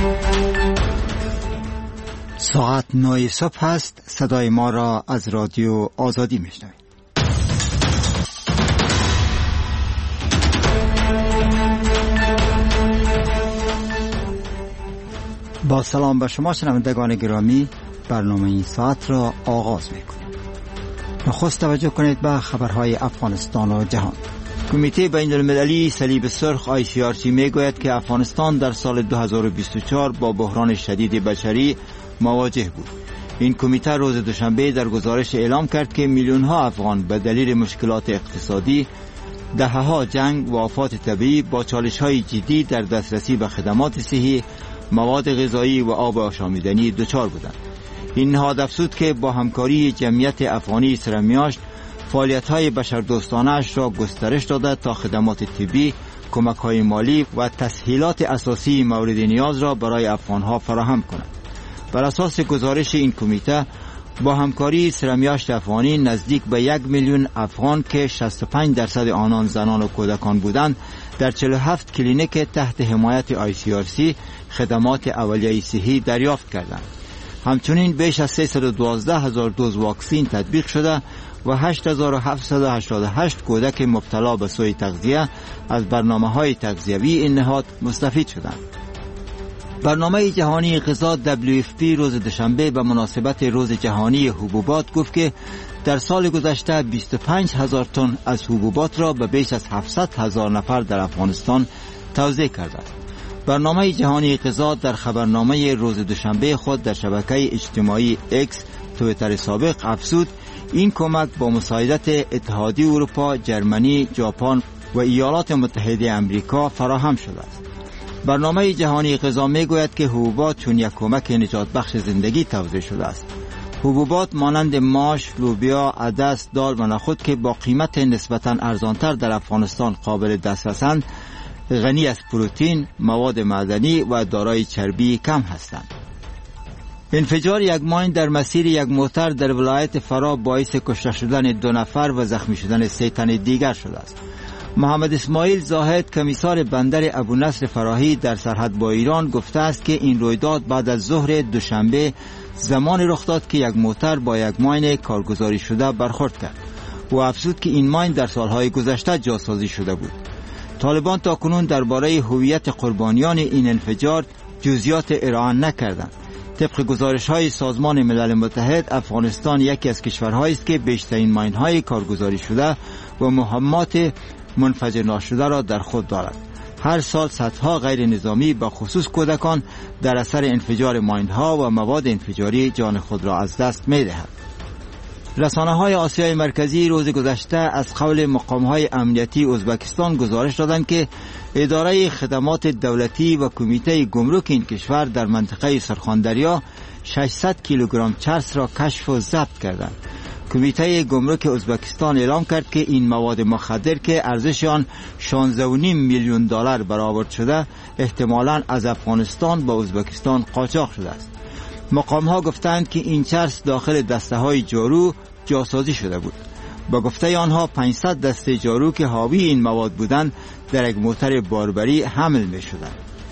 ساعت 9 صبح است. صدای ما را از رادیو آزادی میشنوید. با سلام به شما شنوندگان گرامی، برنامه این ساعت را آغاز میکنیم. نخست توجه کنید به خبرهای افغانستان و جهان. کمیته بین المللی صلیب سرخ ICRC میگوید که افغانستان در سال 2024 با بحران شدید بشری مواجه بود. این کمیته روز دوشنبه در گزارش اعلام کرد که میلیون ها افغان به دلیل مشکلات اقتصادی، دهه‌ها جنگ و آفات طبیعی با چالش‌های جدی در دسترسی به خدمات صحی، مواد غذایی و آب آشامیدنی دچار بودند. این نهاد افزود که با همکاری جمعیت افغانی سرمیاشت فعالیت‌های بشردوستانه‌اش را گسترش داده تا خدمات طبی، کمک‌های مالی و تسهیلات اساسی مورد نیاز را برای افغان‌ها فراهم کند. بر اساس گزارش این کمیته، با همکاری سرمیاشت افغانی نزدیک به 1 میلیون افغان که 65% آنان زنان و کودکان بودند، در 47 کلینیک تحت حمایت ICRC خدمات اولیه صحی دریافت کردند. همچنین بیش از 312,000 دوز واکسین تطبیق شده و 8,788 کودک مبتلا به سوء تغذیه از برنامه‌های تغذیوی این نهاد مستفید شدند. برنامه جهانی غذا WFP روز دوشنبه به مناسبت روز جهانی حبوبات گفت که در سال گذشته 25,000 تن از حبوبات را به بیش از 700,000 نفر در افغانستان توزیع کرده است. برنامه جهانی غذا در خبرنامه روز دوشنبه خود در شبکه اجتماعی X توییتر سابق افزود این کمک با مساعدت اتحادیه اروپا، جرمنی، ژاپن و ایالات متحده آمریکا فراهم شده است. برنامه جهانی غذا میگوید که حبوبات چون یک کمک نجات بخش زندگی توزیع شده است. حبوبات مانند ماش، لوبیا، عدس، دال و نخود که با قیمت نسبتاً ارزانتر در افغانستان قابل دسترسند، غنی از پروتئین، مواد معدنی و دارای چربی کم هستند. انفجار یک ماین در مسیر یک موتر در ولایت فرا باعث کشته شدن 2 نفر و زخمی شدن 3 تن دیگر شده است. محمد اسماعیل زاهد، کمیسار بندر ابو نصر فراهی در سرحد با ایران، گفته است که این رویداد بعد از ظهر دوشنبه زمان رخ داد که یک موتر با یک ماین کارگزاری شده برخورد کرد و افزود که این ماین در سالهای گذشته جاسازی شده بود. طالبان تاکنون درباره هویت قربانیان این انفجار جزئیات ارائه نکردند. طبق گزارش‌های سازمان ملل متحد، افغانستان یکی از کشورهایی است که بیشترین ماین‌های کارگزاری شده و مهمات منفجر ناشده را در خود دارد. هر سال صدها غیر نظامی به خصوص کودکان در اثر انفجار ماین‌ها و مواد انفجاری جان خود را از دست می‌دهند. رسانه‌های آسیای مرکزی روز گذشته از قول مقام‌های امنیتی ازبکستان گزارش دادند که اداره خدمات دولتی و کمیته گمرک این کشور در منطقه سرخاندریا 600 کیلوگرم چرس را کشف و ضبط کردند. کمیته گمرک ازبکستان اعلام کرد که این مواد مخدر که ارزش آن 16.5 میلیون دلار برآورد شده، احتمالاً از افغانستان به ازبکستان قاچاق شده است. مقام‌ها گفتند که این چرس داخل دسته‌های جارو جاسازی شده بود. با گفته آنها 500 دسته جارو که حاوی این مواد بودند در یک موتر باربری حمل می‌شدند.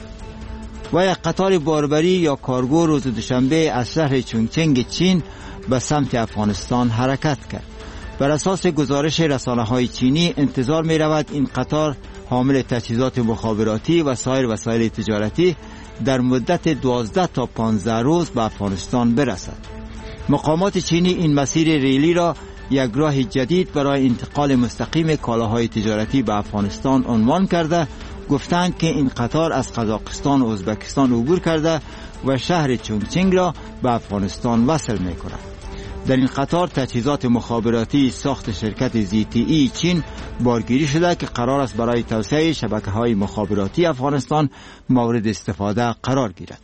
و یک قطار باربری یا کارگو روز دوشنبه از شهر چونگچنگ چین به سمت افغانستان حرکت کرد. بر اساس گزارش رسانه‌های چینی انتظار می‌رود این قطار حامل تجهیزات مخابراتی و سایر وسایل تجارتی در مدت 12 تا 15 روز به افغانستان برسد. مقامات چینی این مسیر ریلی را یک راه جدید برای انتقال مستقیم کالاهای تجارتی به افغانستان عنوان کرده، گفتند که این قطار از قزاقستان و ازبکستان عبور کرده و شهر چونگچنگ را به افغانستان وصل می‌کند. در این قطار تجهیزات مخابراتی ساخت شرکت ZTE چین بارگیری شده که قرار است برای توسعه شبکه‌های مخابراتی افغانستان مورد استفاده قرار گیرد.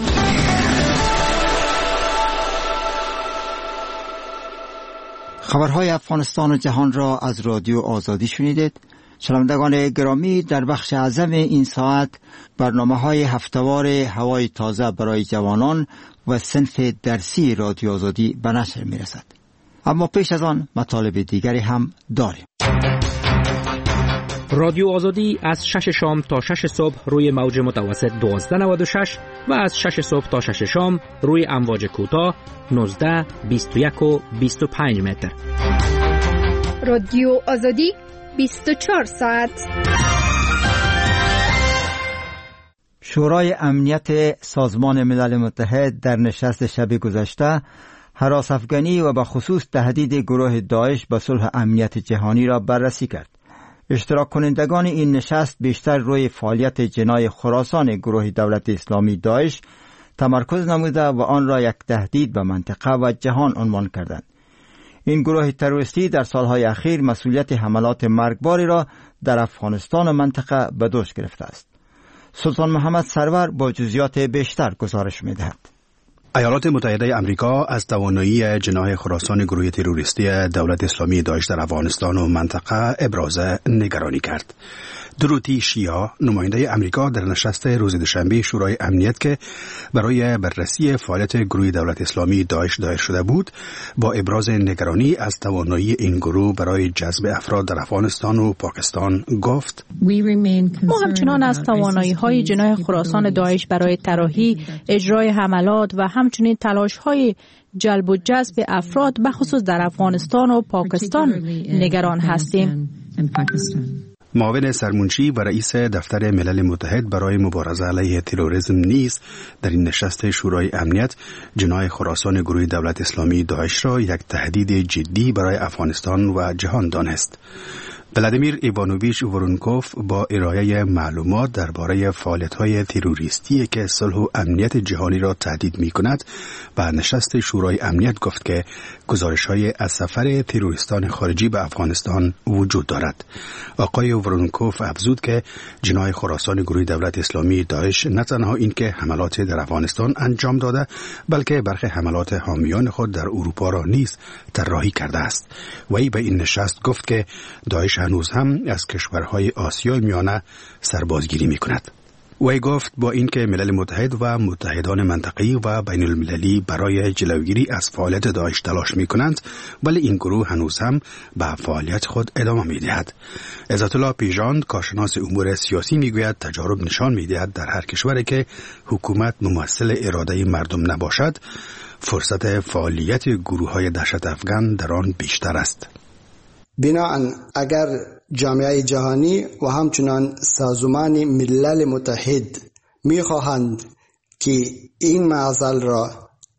خبرهای افغانستان و جهان را از رادیو آزادی شنیدید. شنوندگان گرامی، در بخش اعظم این ساعت برنامه‌های هفته‌وار هوای تازه برای جوانان و صنف درسی رادیو آزادی به نشر می‌رسد. اما پیش از آن مطالب دیگری هم داریم. رادیو آزادی از 6 شام تا 6 صبح روی موج متوسط 1296 و از 6 صبح تا 6 شام روی امواج کوتاه 19، 21 و 25 متر. رادیو آزادی 24 ساعت. شورای امنیت سازمان ملل متحد در نشست شب گذشته هراس افغانی و به خصوص تهدید گروه داعش به صلح امنیت جهانی را بررسی کرد. اشتراک کنندگان این نشست بیشتر روی فعالیت جنای خراسان گروه دولت اسلامی داعش تمرکز نموده و آن را یک تهدید به منطقه و جهان عنوان کردند. این گروه تروریستی در سالهای اخیر مسئولیت حملات مرگباری را در افغانستان و منطقه به دوش گرفته است. سلطان محمد سرور با جزئیات بیشتر گزارش می‌دهد. ایالات متحده آمریکا از توانایی جناح خراسان گروه تروریستی دولت اسلامی داعش در افغانستان و منطقه ابراز نگرانی کرد. دروتی شیا، نماینده آمریکا در نشست روز دوشنبه شورای امنیت که برای بررسی فعالیت گروه دولت اسلامی داعش دایر شده بود، با ابراز نگرانی از توانایی این گروه برای جذب افراد در افغانستان و پاکستان گفت: ما همچنان از توانایی‌های جناح خراسان داعش برای طراحی، اجرای حملات و همچنین تلاش‌های جلب و جذب افراد بخصوص در افغانستان و پاکستان نگران هستیم. معاون سرمنشی و رئیس دفتر ملل متحد برای مبارزه علیه تروریسم نیز در این نشست شورای امنیت جناح خراسان گروه دولت اسلامی داعش را یک تهدید جدی برای افغانستان و جهان دانست. ولادیمیر ایوانوویچ ورونکوف با ارائه معلومات درباره فعالیت‌های تروریستی که صلح و امنیت جهانی را تهدید می‌کند به نشست شورای امنیت گفت که گزارش‌های از سفر تروریستان خارجی به افغانستان وجود دارد. آقای ورونکوف افزود که جناح خراسان گروه دولت اسلامی داعش نه تنها اینکه حملات در افغانستان انجام داده، بلکه برخی حملات حامیان خود در اروپا را نیز طراحی کرده است. وی به این نشست گفت که داعش هنوز هم از کشورهای آسیای میانه سربازگیری می کند. وی گفت با اینکه ملل متحد و متحدان منطقه‌ای و بین المللی برای جلوگیری از فعالیت داعش تلاش می کنند، ولی این گروه هنوز هم به فعالیت خود ادامه می دهد. عزت الله پیژاند، کارشناس امور سیاسی، می گوید تجارب نشان می دهد در هر کشوری که حکومت ممثل اراده مردم نباشد، فرصت فعالیت گروه‌های دهشت افغان در آن بیشتر است. بنابراین اگر جامعه جهانی و همچنان سازمان ملل متحد می‌خواهند که این معضل را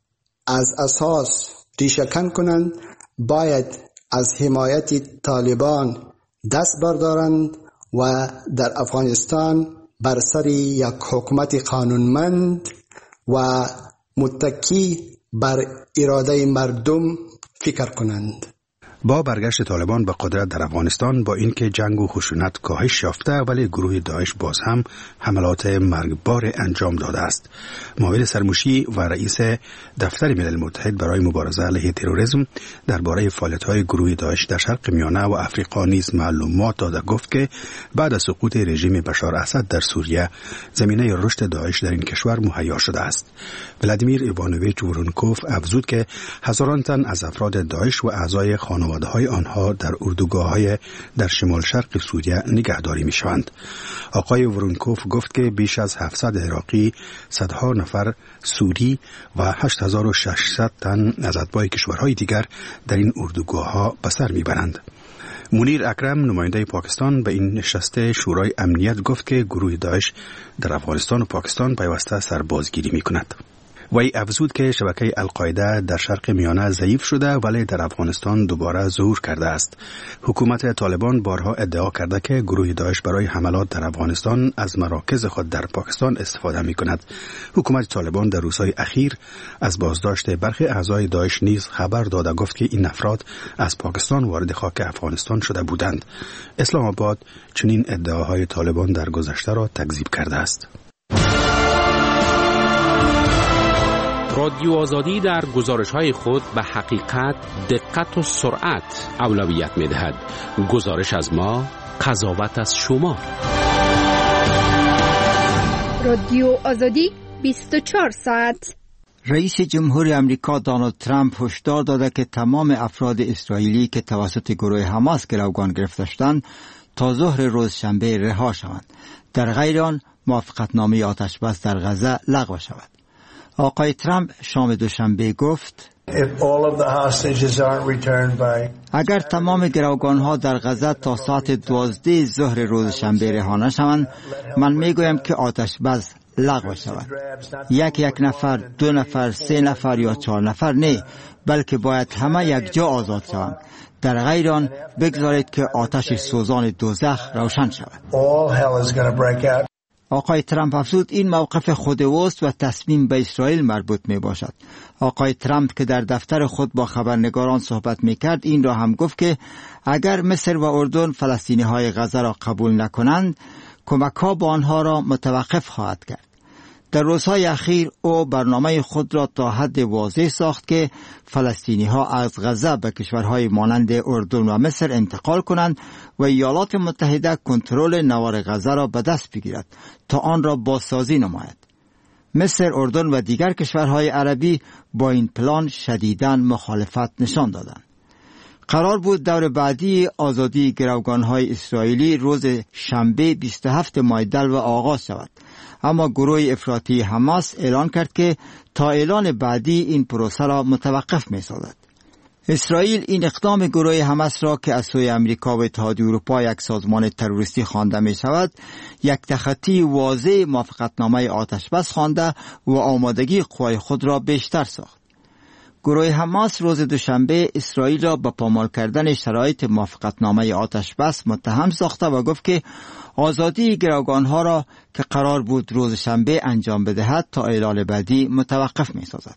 از اساس ریشه‌کن کنند، باید از حمایت طالبان دست بردارند و در افغانستان بر سر یک حکومت قانونمند و متکی بر اراده مردم فکر کنند. با برگشت طالبان به قدرت در افغانستان، با اینکه جنگ و خشونت کاهش یافته، ولی گروه داعش باز هم حملات مرگبار انجام داده است. معاون سرمنشی و رئیس دفتر ملل متحد برای مبارزه علیه تروریسم درباره فعالیت‌های گروه داعش در شرق میانه و آفریقا نیز معلومات داده. گفت که بعد از سقوط رژیم بشار اسد در سوریه، زمینه رشد داعش در این کشور مهیا شده است. ولادیمیر ایوانوویچ ورونکوف افزود که هزاران تن از افراد داعش و اعضای خانواده‌های آنها در اردوگاه‌های در شمال شرق سوریه نگهداری می‌شوند. آقای ورونکوف گفت که بیش از 700 عراقی، صدها نفر سوری و 8600 تن از اتباع کشورهای دیگر در این اردوگاه‌ها به سر می‌برند. منیر اکرم، نماینده پاکستان، به این نشست شورای امنیت گفت که گروه داعش در افغانستان و پاکستان پیوسته سربازگیری می‌کند. وی افزود که شبکه القاعده در شرق میانه ضعیف شده ولی در افغانستان دوباره ظهور کرده است. حکومت طالبان بارها ادعا کرده که گروه داعش برای حملات در افغانستان از مراکز خود در پاکستان استفاده می کند. حکومت طالبان در روزهای اخیر از بازداشت برخی اعضای داعش نیز خبر داده. گفت که این افراد از پاکستان وارد خاک افغانستان شده بودند. اسلام آباد چنین ادعاهای طالبان در گذشته را تکذیب کرده است. رادیو آزادی در گزارش‌های خود به حقیقت، دقت و سرعت اولویت می‌دهد. گزارش از ما، قضاوت از شما. رادیو آزادی 24 ساعت. رئیس جمهور امریکا دونالد ترامپ هشدار داده که تمام افراد اسرائیلی که توسط گروه حماس گروگان گرفته شدند تا ظهر روز شنبه رها شوند. در غیر آن موافقتنامه آتش بس در غزه لغو شود. آقای ترامپ شام دوشنبه گفت اگر تمام گروگانها در غزه تا ساعت 12 ظهر روز شنبه رها نشوند، من میگویم که آتش بس لغو شود. یک نفر، 2 نفر، 3 نفر یا 4 نفر نه، بلکه باید همه یک جا آزاد شوند. در غیر آن بگذارید که آتش سوزان دوزخ روشن شود. آقای ترامپ افزود این موقف خود اوست و تصمیم به اسرائیل مربوط می باشد. آقای ترامپ که در دفتر خود با خبرنگاران صحبت می کرد این را هم گفت که اگر مصر و اردن فلسطینی های غزه را قبول نکنند، کمک ها با آنها را متوقف خواهد کرد. در روزهای اخیر او برنامه خود را تا حد واضح ساخت که فلسطینی ها از غزه به کشورهای مانند اردن و مصر انتقال کنند و ایالات متحده کنترل نوار غزه را به دست بگیرد تا آن را بازسازی نماید. مصر، اردن و دیگر کشورهای عربی با این پلان شدیداً مخالفت نشان دادند. قرار بود دور بعدی آزادی گروگانهای اسرائیلی روز شنبه 27 ماه دلو آغاز شود، اما گروه افراطی حماس اعلان کرد که تا اعلان بعدی این پروسه را متوقف می سازد. اسرائیل این اقدام گروه حماس را که از سوی امریکا و اتحادیه اروپا یک سازمان تروریستی خوانده می شود، یک تخطی واضح موافقتنامه آتش بس خوانده و آمادگی قوای خود را بیشتر ساخت. گروه حماس روز دوشنبه اسرائیل را به پامال کردن شرایط موافقتنامه آتش بس متهم ساخته و گفت که آزادی گروگانها را که قرار بود روز شنبه انجام بدهد تا اعلان بعدی متوقف می سازد.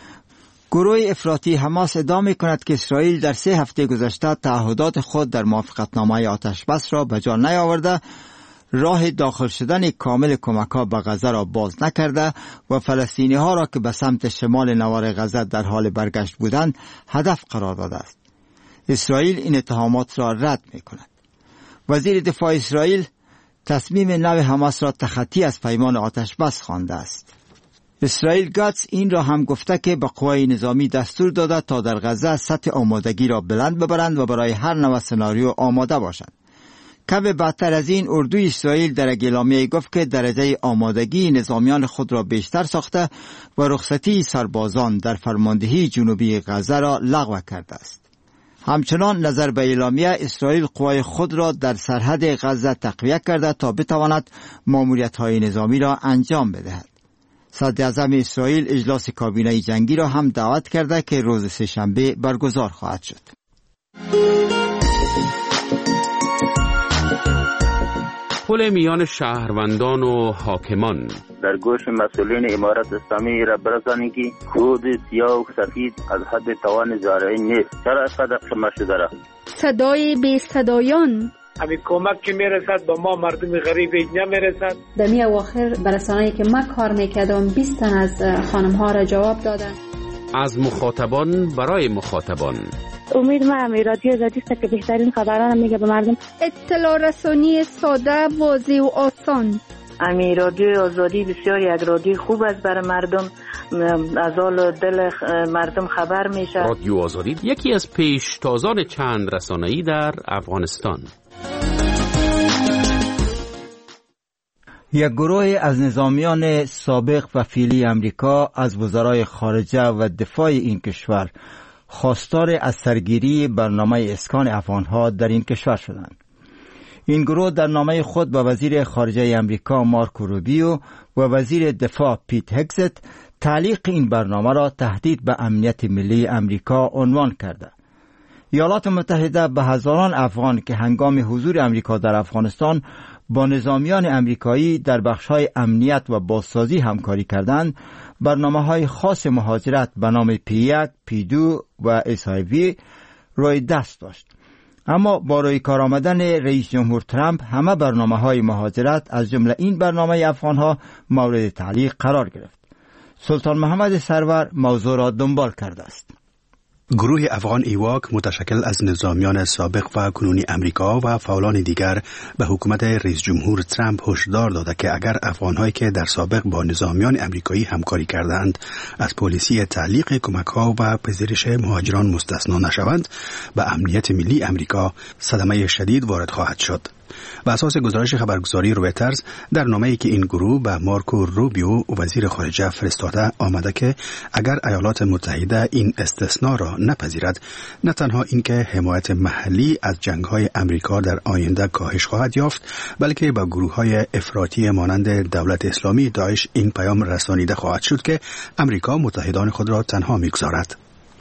گروه افراطی حماس ادعا کند که اسرائیل در 3 هفته گذشته تعهدات خود در موافقتنامه آتش بس را به جا نیاورده، راه داخل شدن کامل کمک‌ها به غزه را باز نکرده و فلسطینی ها را که به سمت شمال نوار غزه در حال برگشت بودند هدف قرار داده است. اسرائیل این اتهامات را رد می کند. وزیر دفاع اسرائیل تصمیم نو حماس را تخطی از پیمان آتش بس خوانده است. اسرائیل گاتس این را هم گفته که به قوای نظامی دستور داده تا در غزه سطح آمادگی را بلند ببرند و برای هر نوع سناریو آماده باشند. کم بدتر از این، اردوی اسرائیل در اعلامیه گفت که درجه آمادگی نظامیان خود را بیشتر ساخته و رخصتی سربازان در فرماندهی جنوبی غزه را لغو کرده است. همچنان نظر به اعلامیه، اسرائیل قوای خود را در سرحد غزه تقویت کرده تا بتواند ماموریت‌های نظامی را انجام بدهد. صدر اعظم اسرائیل اجلاس کابینه جنگی را هم دعوت کرده که روز سه‌شنبه برگزار خواهد شد. پل میان شهروندان و حاکمان در گوش مسئولین امارت اسلامی را برسانید که خود سیاه و سفید از حد توان زارعین نیست. چرا اینقدر خمه شده را؟ صدای بی صدایان، همین کمک که میرسد با ما مردم غریب نمیرسد. در می اواخر برسانه‌ای که من کار میکردم 20 تن از خانم ها را جواب دادن. از مخاطبان برای مخاطبان. امید ما رادیو آزادی است که بهترین خبران میگه به مردم. اطلاع رسانی ساده، واضح و آسان. رادیو آزادی بسیار یک رادیو خوب است برای مردم، از حال دل مردم خبر میشه. رادیو آزادی یکی از پیشتازان چند رسانه‌ای در افغانستان. یک گروه از نظامیان سابق و فعلی امریکا از وزرای خارجه و دفاع این کشور خواستار از سرگیری برنامه اسکان افغانها در این کشور شدند. این گروه در نامه خود به وزیر خارجه امریکا مارکو روبیو و وزیر دفاع پیت هگزت تعلیق این برنامه را تهدید به امنیت ملی امریکا عنوان کرده. ایالات متحده به هزاران افغان که هنگام حضور امریکا در افغانستان با نظامیان امریکایی در بخش‌های امنیت و بازسازی همکاری کردند، برنامه‌های خاص مهاجرت به نام P1، P2 و SIV روی دست داشت. اما با روی کار آمدن رئیس جمهور ترامپ همه برنامه‌های مهاجرت از جمله این برنامه افغان‌ها مورد تعلیق قرار گرفت. سلطان محمد سرور موضوع را دنبال کرده است. گروه افغان ایواک متشکل از نظامیان سابق و کنونی امریکا و فعالان دیگر به حکومت رئیس جمهور ترامپ هشدار داده که اگر افغان‌هایی که در سابق با نظامیان امریکایی همکاری کردند از پالیسی تعلیق کمک‌ها و پذیرش مهاجران مستثنا نشوند، به امنیت ملی امریکا صدمه شدید وارد خواهد شد. بر اساس گزارش خبرگزاری رویترز در نامه‌ای که این گروه به مارکو روبیو وزیر خارجه فرستاده آمده که اگر ایالات متحده این استثناء را نپذیرد، نه تنها اینکه حمایت محلی از جنگ‌های امریکا در آینده کاهش خواهد یافت، بلکه به گروه‌های افراطی مانند دولت اسلامی داعش این پیام رسانیده خواهد شد که امریکا متحدان خود را تنها می‌گذارد.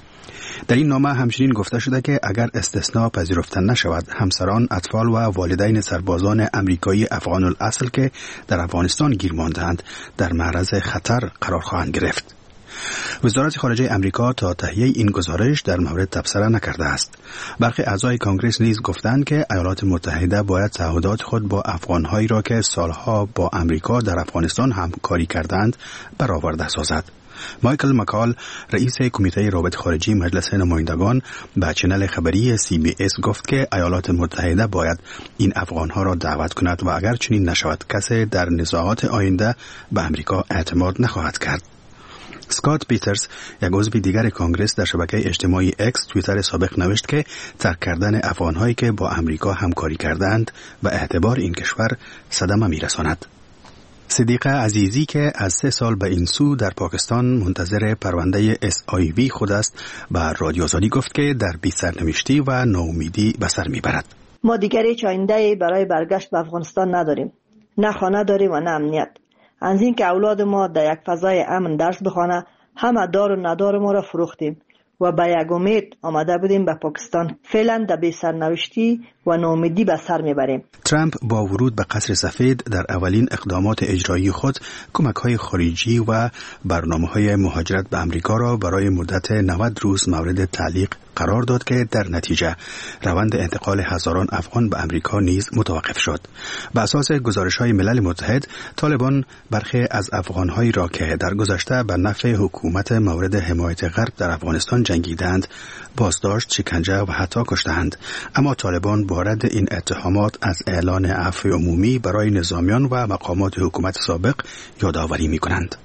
در این نامه همچنین گفته شده که اگر استثناء پذیرفته نشود، همسران، اطفال و والدین سربازان امریکایی افغان الاصل که در افغانستان گیر مانده‌اند در معرض خطر قرار خواهند گرفت. وزارت خارجه امریکا تا تهیه این گزارش در مورد تبصره نکرده است. برخی اعضای کانگرس نیز گفتند که ایالات متحده باید تعهدات خود با افغان‌هایی را که سالها با امریکا در افغانستان همکاری کردند برآورده سازد. مایکل مکال، رئیس کمیته روابط خارجی مجلس نمایندگان، به چنل خبری CBS گفت که ایالات متحده باید این افغانها را دعوت کند و اگر چنین نشود کسی در نزاعات آینده به امریکا اعتماد نخواهد کرد. اسکات پیترز، یک عضو دیگر کانگرس، در شبکه اجتماعی اکس توییتر سابق نوشت که ترک کردن افغانهایی که با امریکا همکاری کردند و اعتبار این کشور صدمه میرساند. صدیقه عزیزی که از 3 سال به این سو در پاکستان منتظر پرونده SIV خود است، به رادیو آزادی گفت که در بی سرنوشتی و ناامیدی به سر میبرد. ما دیگر هیچ آینده‌ای برای برگشت به افغانستان نداریم. نه خانه داریم و نه امنیت. از این که اولاد ما در یک فضای امن درس بخوانه، همه دار و ندار ما را فروختیم و به یک امید آمده بودیم به پاکستان. فعلا در بی سرنوشتی و ناامیدی به سر میبریم. ترامپ با ورود به قصر سفید در اولین اقدامات اجرایی خود کمک‌های خارجی و برنامه‌های مهاجرت به امریکا را برای مدت 90 روز مورد تعلیق قرار داد که در نتیجه روند انتقال هزاران افغان به امریکا نیز متوقف شد. بر اساس گزارش‌های ملل متحد، طالبان برخی از افغان‌هایی را که در گذشته به نفع حکومت مورد حمایت غرب در افغانستان جنگیدند، بازداشت، شکنجه و حتی کشتند. اما طالبان با رد این اتهامات از اعلان عفو عمومی برای نظامیان و مقامات حکومت سابق یادآوری می‌کنند.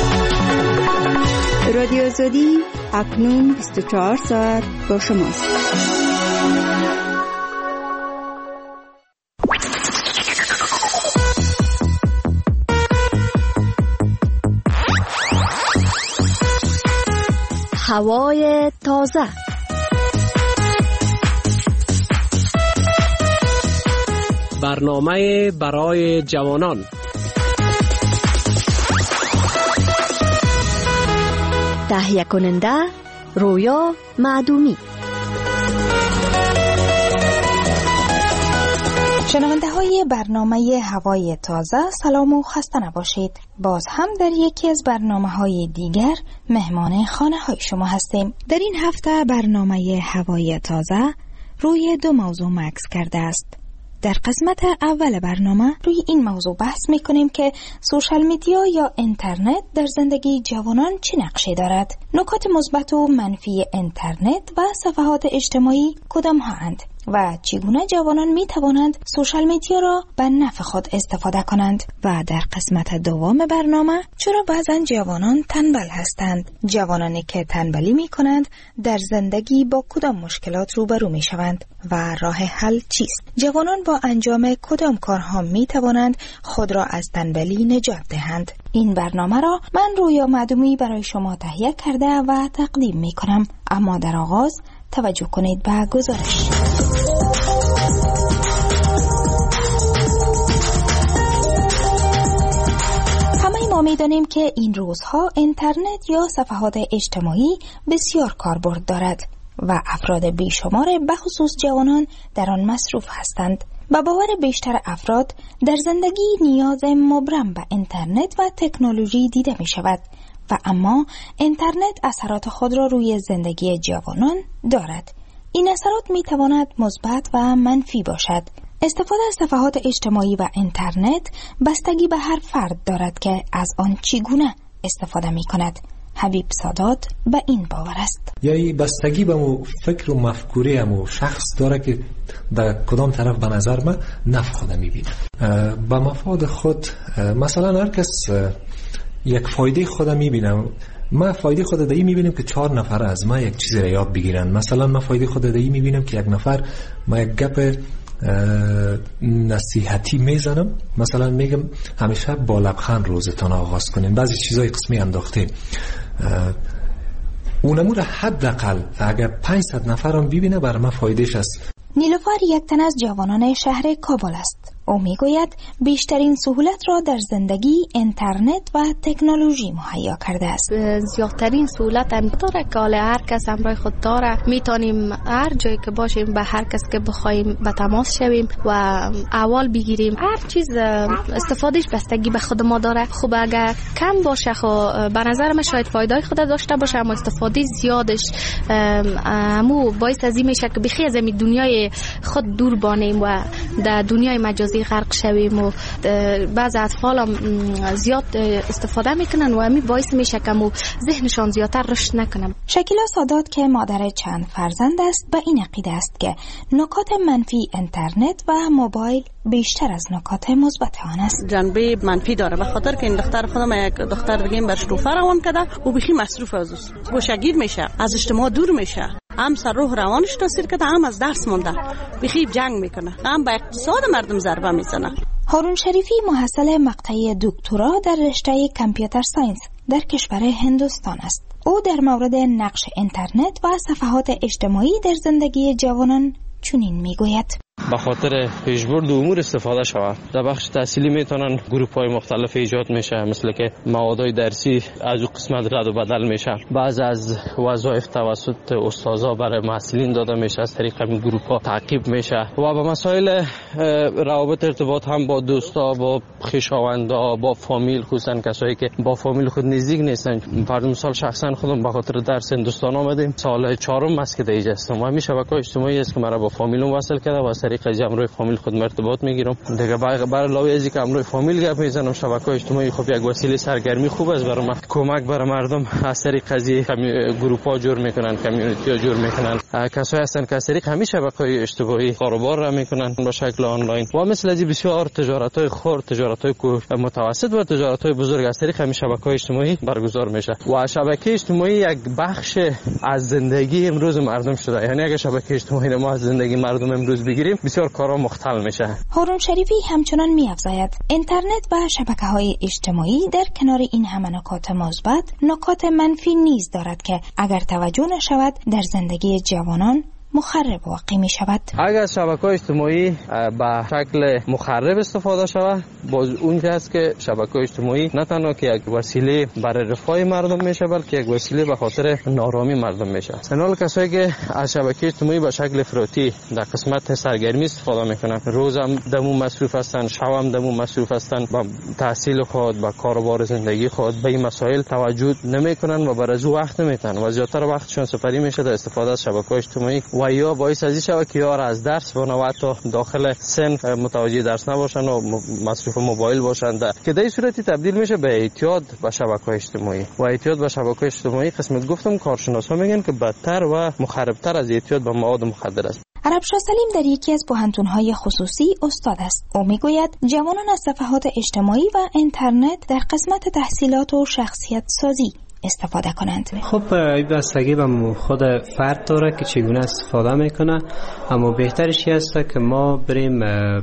رادیو آزادی اکنون 24 ساعت با شماست. هوای تازه، برنامه برای جوانان، تهیه کننده رویا معدومی. شنونده های برنامه هوای تازه، سلام و خسته نباشید. باز هم در یکی از برنامه های دیگر مهمان خانه های شما هستیم. در این هفته برنامه هوای تازه روی 2 موضوع مکس کرده است. در قسمت اول برنامه روی این موضوع بحث میکنیم که سوشال میدیا یا اینترنت در زندگی جوانان چه نقشی دارد؟ نکات مثبت و منفی اینترنت و صفحات اجتماعی کدام ها اند و چگونه جوانان می توانند سوشال میدیا را به نفع خود استفاده کنند؟ و در قسمت دوم برنامه چرا بعضا جوانان تنبل هستند؟ جوانانی که تنبلی می کنند در زندگی با کدام مشکلات روبرو می شوند و راه حل چیست؟ جوانان با انجام کدام کارها می توانند خود را از تنبلی نجات دهند؟ این برنامه را من رویا معدومی برای شما تهیه کرده و تقدیم می کنم. اما در آغاز توجه کنید به گزارش. همه ما می‌دانیم که این روزها اینترنت یا صفحات اجتماعی بسیار کاربرد دارد و افراد بیشمار به خصوص جوانان در آن مصروف هستند. به باور بیشتر افراد در زندگی نیاز مبرم به اینترنت و تکنولوژی دیده می شود و اما اینترنت اثرات خود را روی زندگی جوانان دارد. این اثرات می تواند مثبت و منفی باشد. استفاده از صفحات اجتماعی و اینترنت بستگی به هر فرد دارد که از آن چگونه استفاده می کند. حبیب سادات به این باور است. یعنی بستگی به مو فکر و مفکوره مو شخص داره که در کدام طرف به نظر من نفع خود می بینه. به مفاد خود مثلا هر کس یک فایده خود می بینم. من فایده خود دایی می بینم که 4 نفر از ما یک چیزی را یاد بگیرن. مثلا من فایده خود دایی می بینم که یک نفر ما یک گپ نصیحتی میزنم. مثلا میگم همیشه با لبخند روزتان آغاز کنین. بعضی چیزای قسمی انداختیم اونمو را حداقل اگر 500 نفرم ببینه بر ما فایدهش است. نیلوفر یک تن از جوانان شهر کابل است. او میگوید بیشترین سهولت را در زندگی اینترنت و تکنولوژی مهیا کرده است. زیادترین سهولت هم داره که هر کس همراه خود داره، میتونیم هر جایی که باشیم به هر کس که بخوایم به تماس شویم و احوال بگیریم. هر چیز استفادهش بستگی به خود ما داره. خوب اگر کم باشه خب به نظر من شاید فایده خود داشته باشه، اما استفاده زیادش همو باعث از این میشه که بخی از این دنیای خود دور بانیم و در دنیای مجازی غرق شویم و بعض اطفال هم زیاد استفاده میکنن و همین باعث میشه که ذهنشان زیادتر رشد نکنن. شکیلا سادات که مادر چند فرزند است به این عقیده است که نکات منفی اینترنت و موبایل بیشتر از نکات مثبت آن است. جنبه منفی داره به خاطر که این دختر خودم یک دختر دیگه برش توفه روان کرده و بخی مصروف از اوست، گوشگیر میشه، از اجتماع دور میشه، هم سر روح روانش تاثیر کرده، هم از درس مونده، بخی جنگ میکنه، هم به اقتصاد مردم ضربه میزنه. هارون شریفی محصل مقطع دکترا در رشته کامپیوتر ساینس در کشور هندوستان است. او در مورد نقش اینترنت و صفحات اجتماعی در زندگی جوانان چنین میگوید: به خاطر پیشبرد امور استفاده شود. در بخش تحصیلی میتونن گروپ های مختلف ایجاد میشه، مثل که موادهای درسی از اون قسمت رد و بدل میشه. بعض از وظایف توسط استادا برای محصلین داده میشه، از طریق این گروپ ها تعقیب میشه و به مسائل روابط ارتباط هم با دوستا، با خویشاوندا، با فامیل، خصوصا کسایی که با فامیل خود نزدیک نیستن. فرض مثال شخصا خودم به خاطر درس هندوستان آمدیم، سال 4م است که دیگه هستم و همین شبکه‌های اجتماعی است که مرا با فامیلم وصل کرده و از طریق امروی فامیل خود ارتباط میگیرم. دیگه برای علاوه از اینکه امروی فامیل گپ میزنم، شبکه‌های اجتماعی خب یک وسیله سرگرمی خوب است برای من. کمک برای مردم از طریق قضیه گروپ‌ها جور میکنن، کامیونیتی‌ها جور میکنن. کسایی هستن که از طریق همین شبکه‌های اجتماعی کاروبار را میکنن به شکل آنلاین و مثل از بسیار تجارت‌های خرد، تجارت‌های متوسط و تجارت‌های بزرگ از طریق همین شبکه‌های اجتماعی برگزار میشه و شبکه اجتماعی یک بخش از زندگی امروز مردم شده. یعنی اگه شبکه اجتماعی ما از زندگی مردم امروز بگیریم بسیار کارا مختل میشه. هارون شریفی همچنان می‌افزاید اینترنت و شبکه‌های اجتماعی در کنار این همه نکات مثبت، نکات منفی نیز دارد که اگر توجه نشود در زندگی جوانان مخرب واقع می شود. اگر شبکه‌های اجتماعی به شکل مخرب استفاده شود، باز اون است که شبکه‌های اجتماعی نه تنها که یک وسیله برای رفاه مردم میشه، بلکه یک وسیله به خاطر نارامی مردم میشه. حالا کسایی که از شبکه اجتماعی به شکل افراطی در قسمت سرگرمی استفاده میکنن، روز هم دمو مصروف هستن، شب هم دمو مصروف هستن، با تحصیل خود، با کاروبار زندگی خود به این مسائل توجه نمیکنن و برای او وقت نمیتن و زیادتر وقتشون سپری میشه در استفاده از شبکه‌های اجتماعی و یا باعث از این شود که یار از درس و حتی داخل سن متوجه درس نباشن و مصروف موبایل باشن، که در این صورتی تبدیل میشه به اعتیاد به شبکه‌های اجتماعی و اعتیاد به شبکه‌های اجتماعی قسمت گفتم کارشناسا میگن که بدتر و مخربتر از اعتیاد به مواد مخدر است. عربشاه سلیم در یکی از پوهنتون‌های خصوصی استاد است. او میگوید جوانان از صفحات اجتماعی و اینترنت در قسمت تحصیلات و شخصیت سازی استفاده کنند. خب این بستگی به خود فرد داره که چگونه استفاده میکنه، اما بهترش است که ما بریم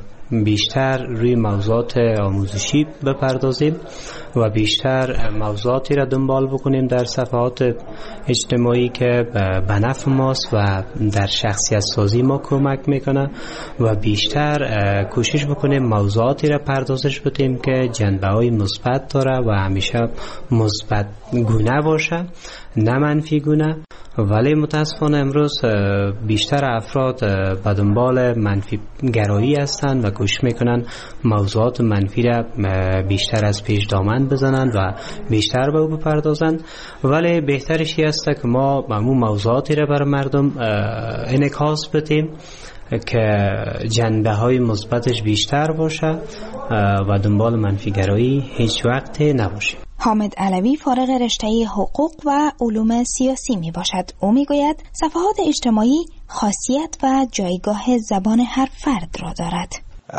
بیشتر روی موضوعات آموزشی بپردازیم و بیشتر موضوعاتی را دنبال بکنیم در صفحات اجتماعی که به نفع ماست و در شخصیت سازی ما کمک میکنه و بیشتر کوشش بکنیم موضوعاتی را پردازش بدیم که جنبه‌های مثبت داره و همیشه مثبت گونه باشه، نه منفی گونه. ولی متاسفانه امروز بیشتر افراد به دنبال منفی گرایی هستند و کوشش میکنن موضوعات منفی را بیشتر از پیش دامن بزنن و بیشتر به او بپردازن. ولی بهترش است که ما همون موضوعاتی را بر مردم انعکاس بدیم که جنبه های مثبتش بیشتر باشه و دنبال منفی گرایی هیچ وقت نباشه. حامد علوی فارغ رشته حقوق و علوم سیاسی می باشد. او می گوید صفحات اجتماعی خاصیت و جایگاه زبان هر فرد را دارد.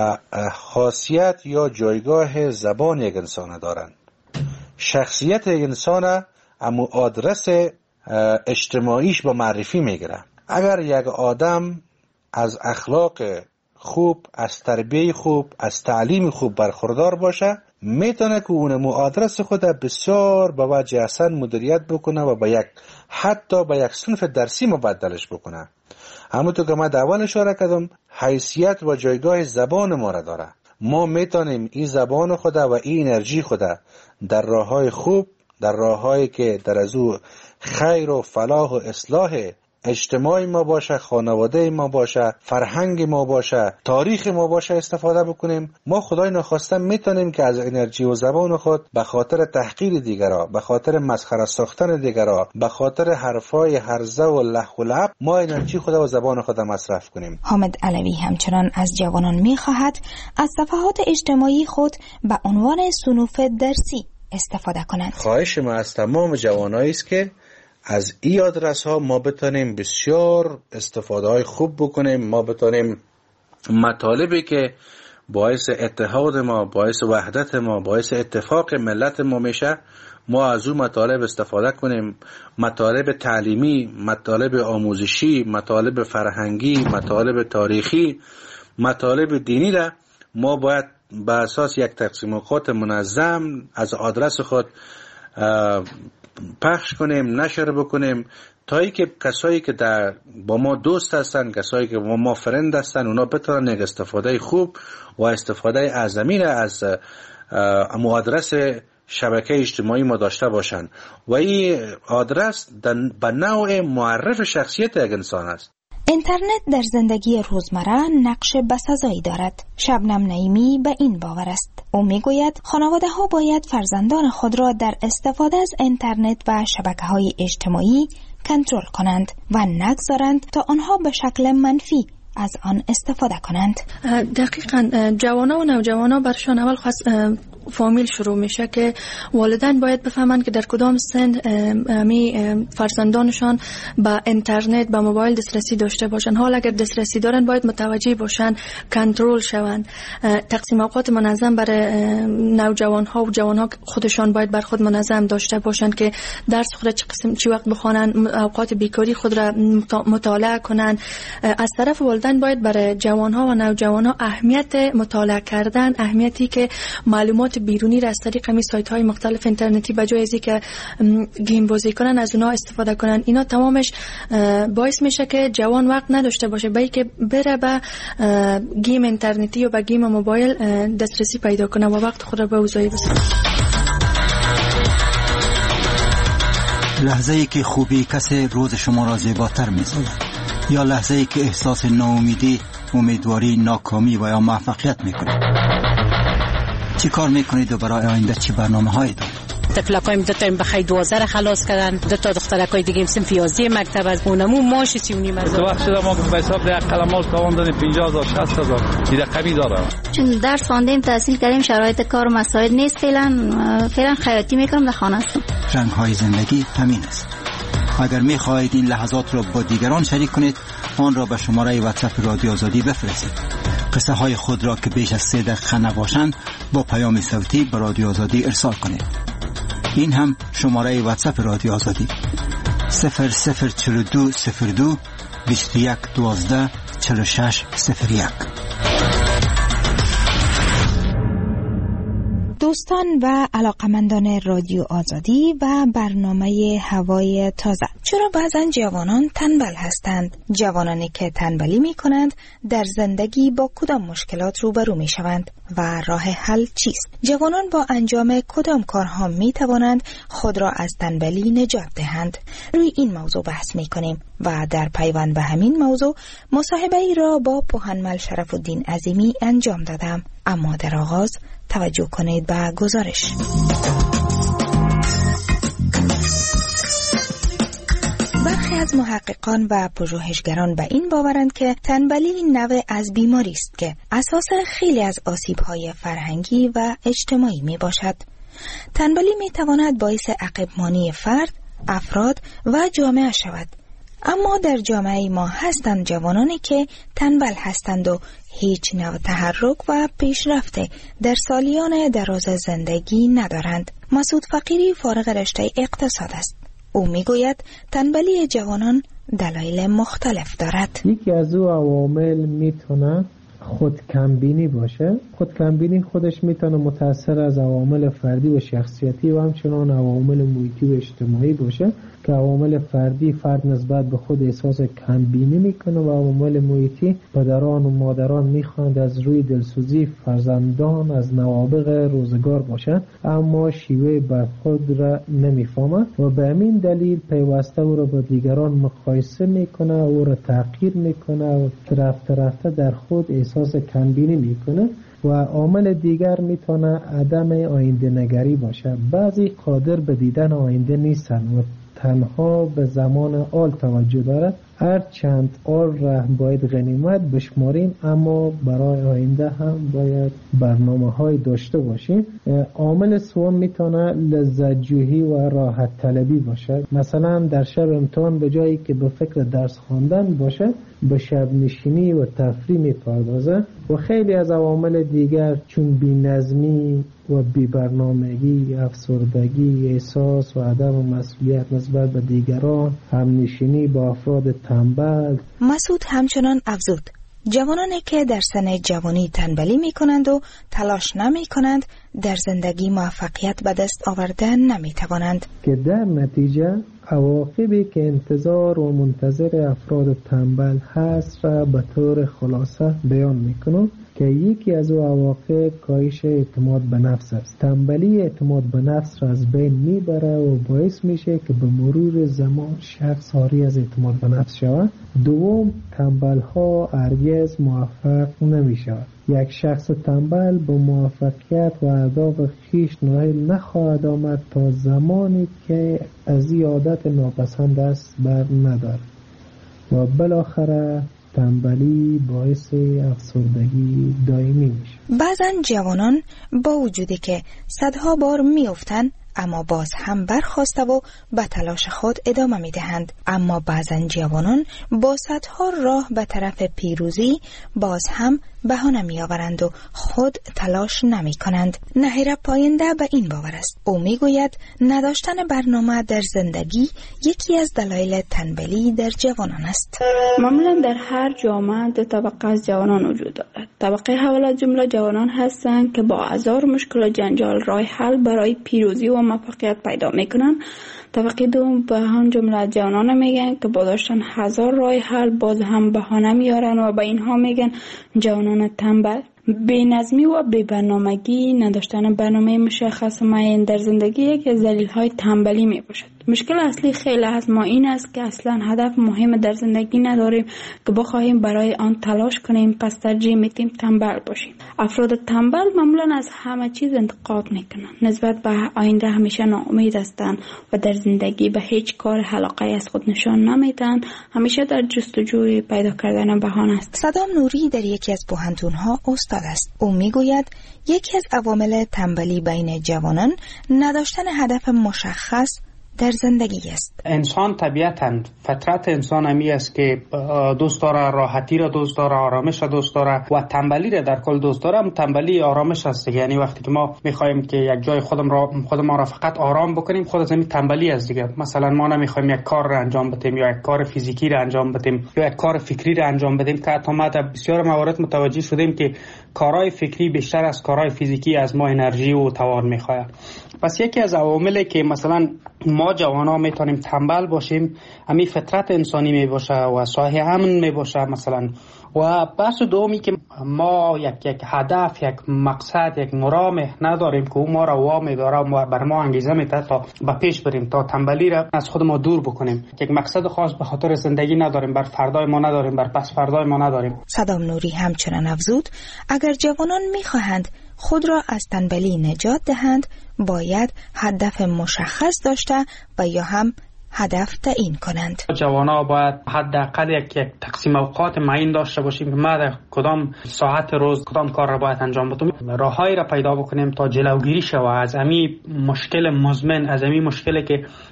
خاصیت یا جایگاه زبان یک انسان دارند. شخصیت یک انسان اما آدرس اجتماعیش با معرفی می گیره. اگر یک آدم از اخلاق خوب، از تربیه خوب، از تعلیم خوب برخوردار باشه، میتونه که اون آدرس خود بسیار به وجه احسن مدیریت بکنه و حتی به یک صنف درسی مبدلش بکنه. همونطور که من در اول اشاره کردم، حیثیت و جایگاه زبان ما را داره. ما میتونیم این زبان خود و این انرژی خود در راههای خوب، در راههایی که در از او خیر و فلاح و اصلاح اجتماعی ما باشه، خانواده ما باشه، فرهنگ ما باشه، تاریخ ما باشه استفاده بکنیم. ما خدای نخواسته میتونیم که از انرژی و زبان خود به خاطر تحقیر دیگرها، به خاطر مسخره ساختن دیگرها، به خاطر حرفای هرزه و لح و لعب ما انرژی خود و زبان خود مصرف کنیم. حامد علوی همچنان از جوانان میخواهد از صفحات اجتماعی خود به عنوان صنوف درسی استفاده کنند. خواهش ما از تمام جوانایی است که از این آدرس ها ما بتونیم بسیار استفاده های خوب بکنیم. ما بتونیم مطالبی که باعث اتحاد ما، باعث وحدت ما، باعث اتفاق ملت ما میشه، ما از اون مطالب استفاده کنیم. مطالب تعلیمی، مطالب آموزشی، مطالب فرهنگی، مطالب تاریخی، مطالب دینی را ما باید به اساس یک تقسیم اوقات منظم از آدرس خود پخش کنیم، نشر بکنیم، تا ای که کسایی که با ما دوست هستن، کسایی که با ما فرند هستن، اونا بتونن یک استفاده خوب و استفاده اعظمی را از آدرس شبکه اجتماعی ما داشته باشن. و این آدرس به نوع معرف شخصیت یک انسان است. اینترنت در زندگی روزمره نقش بسزایی دارد. شبنم نعیمی به این باور است. او میگوید خانواده ها باید فرزندان خود را در استفاده از اینترنت و شبکه‌های اجتماعی کنترل کنند و نگذارند تا آنها به شکل منفی از آن استفاده کنند. دقیقاً جوانان و نوجوانان برشان اول فامیل شروع میشه که والدین باید بفهمند که در کدام سن فرزندانشان به اینترنت، به موبایل دسترسی داشته باشند. حال اگر دسترسی دارن باید متوجه باشند، کنترل شوند. تقسیم اوقات منظم برای نوجوان ها و جوان ها خودشان باید بر خود منظم داشته باشند که درس خود چی وقت بخوانند، اوقات بیکاری خود را مطالعه کنند. از طرف والدین باید برای جوان ها و نوجوان ها اهمیت مطالعه کردن، اهمیتی که معلومات بیرونی را از طریق همین سایت های مختلف اینترنتی به جای ازی که گیم بازی کنن از اونا استفاده کنن، اینا تمامش باعث میشه که جوان وقت نداشته باشه به که بره به گیم اینترنتی یا به گیم موبایل دسترسی پیدا کنه و وقت خود را به اوضاعی بسازه. لحظه‌ای که خوبی کسی روز شما را زیباتر می‌سازد، یا لحظه‌ای که احساس ناامیدی، امیدواری، ناکامی و یا موفقیت می‌کنید. چی کار میکنید و برای آینده چی برنامه‌هایی دارید؟ تفلکایم دو تا بخای 12 خلاص کردن، دو تا دخترکای دیگه صنف 11 مکتب از اونمو ماش 39 هزار. وقت شده ما به حساب یک قلمال تاوان دادیم 50000 60000 دیگه قوی داره. چون درس خواندیم، تحصیل کردیم، شرایط کار و مساعد نیست. فعلا خیاطی میکنم، در خانه هستم. رنگ‌های زندگی همین است. اگر می‌خواهید این لحظات را با دیگران شریک کنید، آن را به شماره واتساپ رادیو آزادی بفرستید. قصه های خود را که بیش از 3 دقیقه نباشند با پیام صوتی به رادیو آزادی ارسال کنید. این هم شماره واتساپ رادیو آزادی 004202 21 12 46 01. دوستان و علاقمندان رادیو آزادی و برنامه هوای تازه، چرا بعضا جوانان تنبل هستند؟ جوانانی که تنبلی می کنند در زندگی با کدام مشکلات روبرو می شوند و راه حل چیست؟ جوانان با انجام کدام کارها می توانند خود را از تنبلی نجات دهند؟ روی این موضوع بحث می کنیم و در پیوند به همین موضوع مصاحبه ای را با پوهنمل شرف‌الدین عظیمی انجام دادم. اما در آغاز توجه کنید به گزارش. برخی از محققان و پژوهشگران به این باورند که تنبلی نوع از بیماری است که اساس خیلی از آسیب‌های فرهنگی و اجتماعی می باشد. تنبلی می تواند باعث عقب‌مانی فرد، افراد و جامعه شود. اما در جامعه ما هستند جوانانی که تنبل هستند و هیچ نوع تحرک و پیشرفت در سالیان دراز زندگی ندارند. مسعود فقیری فارغ رشته اقتصاد است. او میگوید تنبلی جوانان دلایل مختلف دارد. یکی از او عوامل میتونه خود کمبینی باشه. خود کمبینی خودش میتونه متأثر از عوامل فردی و شخصیتی و همچنان عوامل محیطی و اجتماعی باشه که عوامل فردی فرد نسبت به خود احساس کمبینی میکنه و عوامل محیطی پدران و مادران میخواند از روی دلسوزی فرزندان از نوابغ روزگار باشند اما شیوه برخورد را نمیفهمند و به همین دلیل پیوسته او را با دیگران مقایسه میکنه، او را تحقیر میکنه و رفته در خود احساس کمبینی میکنه. و عامل دیگر میتونه عدم آینده نگری باشه. بعضی قادر به دیدن آینده نیستن و تنها به زمان آل توجه دارد. هر چند آل را باید غنیمت بشماریم اما برای آینده هم باید برنامه های داشته باشیم. عامل سوم میتونه لذت جویی و راحت طلبی باشه. مثلا در شب امتحان به جایی که به فکر درس خواندن باشه به شب نشینی و تفریح میپردازه. و خیلی از عوامل دیگر چون بی‌نظمی و بی‌برنامگی، افسردگی، احساس و عدم مسئولیت نسبت به دیگران، همنشینی با افراد تنبل. مسعود همچنان افزود جوانانی که در سن جوانی تنبلی می کنند و تلاش نمی کنند در زندگی موفقیت به دست آوردن نمی توانند که در نتیجه عواقبی که انتظار و منتظر افراد تنبل هست را به طور خلاصه بیان می کنم که یکی از او عواقب کاهش اعتماد به نفس است. تنبلی اعتماد به نفس را از بین میبره و باعث میشه که به مرور زمان شخص عاری از اعتماد به نفس شود. دوم، تنبل ها هرگز موفق نمیشود. یک شخص تنبل به موفقیت و اهداف خویش نائل نخواهد آمد تا زمانی که از این عادت ناپسند است بر ندارد و بالاخره تنبلی باعث افسردگی دائمی میشه. بعضا جوانان با وجودی که صدها بار میافتند اما باز هم برخاسته و به تلاش خود ادامه میدهند. اما بعضا جوانان با صدها راه به طرف پیروزی باز هم بهانه میآورند و خود تلاش نمی کنند. نهیر پاینده به این باور است. او میگوید نداشتن برنامه در زندگی یکی از دلایل تنبلی در جوانان است. معمولا در هر جامعه دو طبقه از جوانان وجود دارد. طبقه اول از جمله جوانان هستند که با هزار مشکل و جنجال راه حل برای پیروزی و موفقیت پیدا میکنند. طبقه دوم به هم جمله جوانان میگن که با داشتن هزار راه حل باز هم بهانه میارن و به اینها میگن جوانان تنبل. بی‌نظمی و بی‌برنامگی، نداشتن برنامه مشخص و معین در زندگی یکی از دلایل تنبلی می باشد. مشکل اصلی خیلی از ما این است که اصلا هدف مهم در زندگی نداریم که بخواهیم برای آن تلاش کنیم، پس ترجیح میدیم تنبل باشیم. افراد تنبل معمولا از همه چیز انتقاد میکنند، نسبت به آینده همیشه ناامید هستند و در زندگی به هیچ کار علاقه از خود نشان نمیدن، همیشه در جستجوی پیدا کردن بهانه است. صدام نوری در یکی از پوهنتون‌ها استاد است. او میگوید یکی از عوامل تنبلی بین جوانان نداشتن هدف مشخص در زندگی است. انسان طبیعتاً فطرت انسان همی است که دوست داره، راحتی را دوست داره، آرامش را دوست داره و تنبلی را در کل دوست داره. تنبلی آرامش است. یعنی وقتی که ما میخوایم که یک جای خودمان را فقط آرام بکنیم، خود از همین تنبلی است دیگه. مثلا ما نمیخوایم یک کار را انجام بدیم یا یک کار فیزیکی را انجام بدیم یا یک کار فکری را انجام بدیم که حتی ما در بسیار موارد متوجه شدیم که کارهای فکری بیشتر از کارهای فیزیکی از ما انرژی و توان میخواد. پس یکی از عواملی که مثلا ما جوانا میتونیم تنبل باشیم همین فطرت انسانی می باشه و صاحب امن می باشه مثلا. و بحث دومی که ما یک هدف، یک مقصد، یک مرام نداریم که اون ما را وامی داره و بر ما انگیزه میده تا به پیش بریم، تا تنبلی را از خود ما دور بکنیم. یک مقصد خاص به خاطر زندگی نداریم، بر فردای ما نداریم، بر پس فردای ما نداریم. صدام نوری همچنان افزود اگر جوانان میخواهند خود را از تنبلی نجات دهند باید هدف مشخص داشته و یا هم هدف تعیین کنند. جوانا باید حداقل یک تقسیم اوقات معین داشته باشیم که ما در کدام ساعت روز کدام کار را باید انجام بدیم. راههایی را پیدا بکنیم تا جلوگیری شود از همین مشکل مزمن، از همین مشکلی که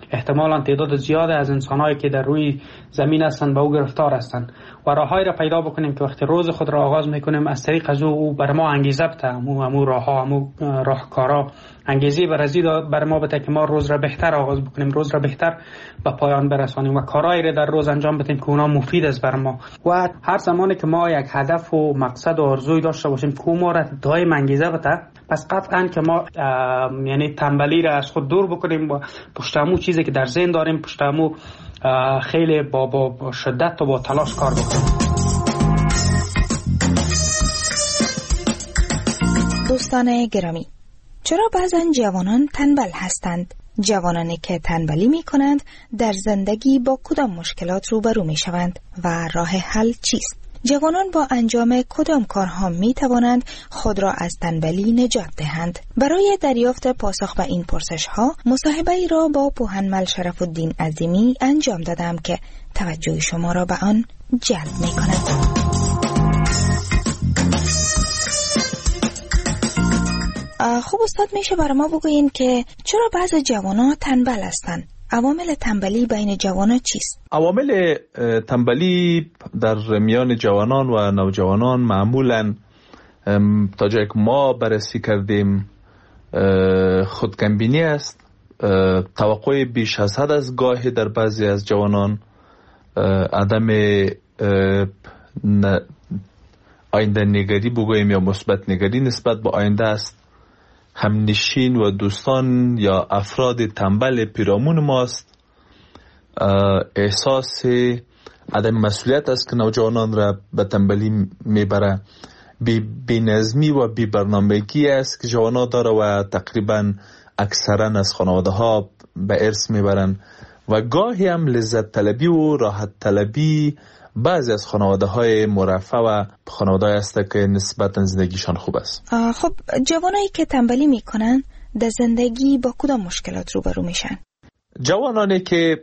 احتمالاً تعداد زیاد از انسان‌هایی که در روی زمین هستند به او گرفتار هستند و راههایی را پیدا بکنیم که وقتی روز خود را آغاز میکنیم از طریق از او بر ما انگیزه بده، امو راهها، امو راهکارا انگیزه بر ما بده که ما روز را بهتر آغاز بکنیم، روز را بهتر به پایان برسانیم و کارهایی را در روز انجام بدیم که اونا مفید است بر ما. و هر زمانی که ما یک هدف و مقصد و آرزوی داشته باشیم که ما را دائم انگیزه بده، پس قطعاً که ما یعنی تنبلی را از خود دور بکنیم و پشت امو چیزی که در ذهن داریم پشت امو خیلی با شدت و با تلاش کار بکنیم. دوستان گرامی، چرا بعضا جوانان تنبل هستند؟ جوانانی که تنبلی می کنند در زندگی با کدام مشکلات روبرو می شوند و راه حل چیست؟ جوانان با انجام کدام کارها می توانند خود را از تنبلی نجات دهند؟ برای دریافت پاسخ به این پرسش ها مصاحبه‌ای را با پوهنمل شرف الدین عظیمی انجام دادم که توجه شما را به آن جلب می کند. خب استاد، میشه برای ما بگوین که چرا بعضی جوانان تنبل هستند؟ عوامل تنبلی بین جوانان چیست؟ عوامل تنبلی در میان جوانان و نوجوانان معمولاً تا جایی که ما بررسی کردیم خودکمبینی است، توقع بیش از حد از گاهی در بعضی از جوانان، عدم آینده نگری بگوییم یا مثبت نگری نسبت به آینده است، همنشین و دوستان یا افراد تنبل پیرامون ماست، احساس عدم مسئولیت است که نوجوانان را به تنبلی میبره، بی‌نظمی و بی‌برنامگی است که جوانان داره و تقریبا اکثرا از خانواده ها به ارث میبرن و گاهی هم لذت طلبی و راحت طلبی بعضی از خانواده های مرفه و خانواده هسته که نسبتا زندگیشان خوب است. خب جوانایی که تنبلی میکنن در زندگی با کدام مشکلات روبرو میشن؟ جوانانی که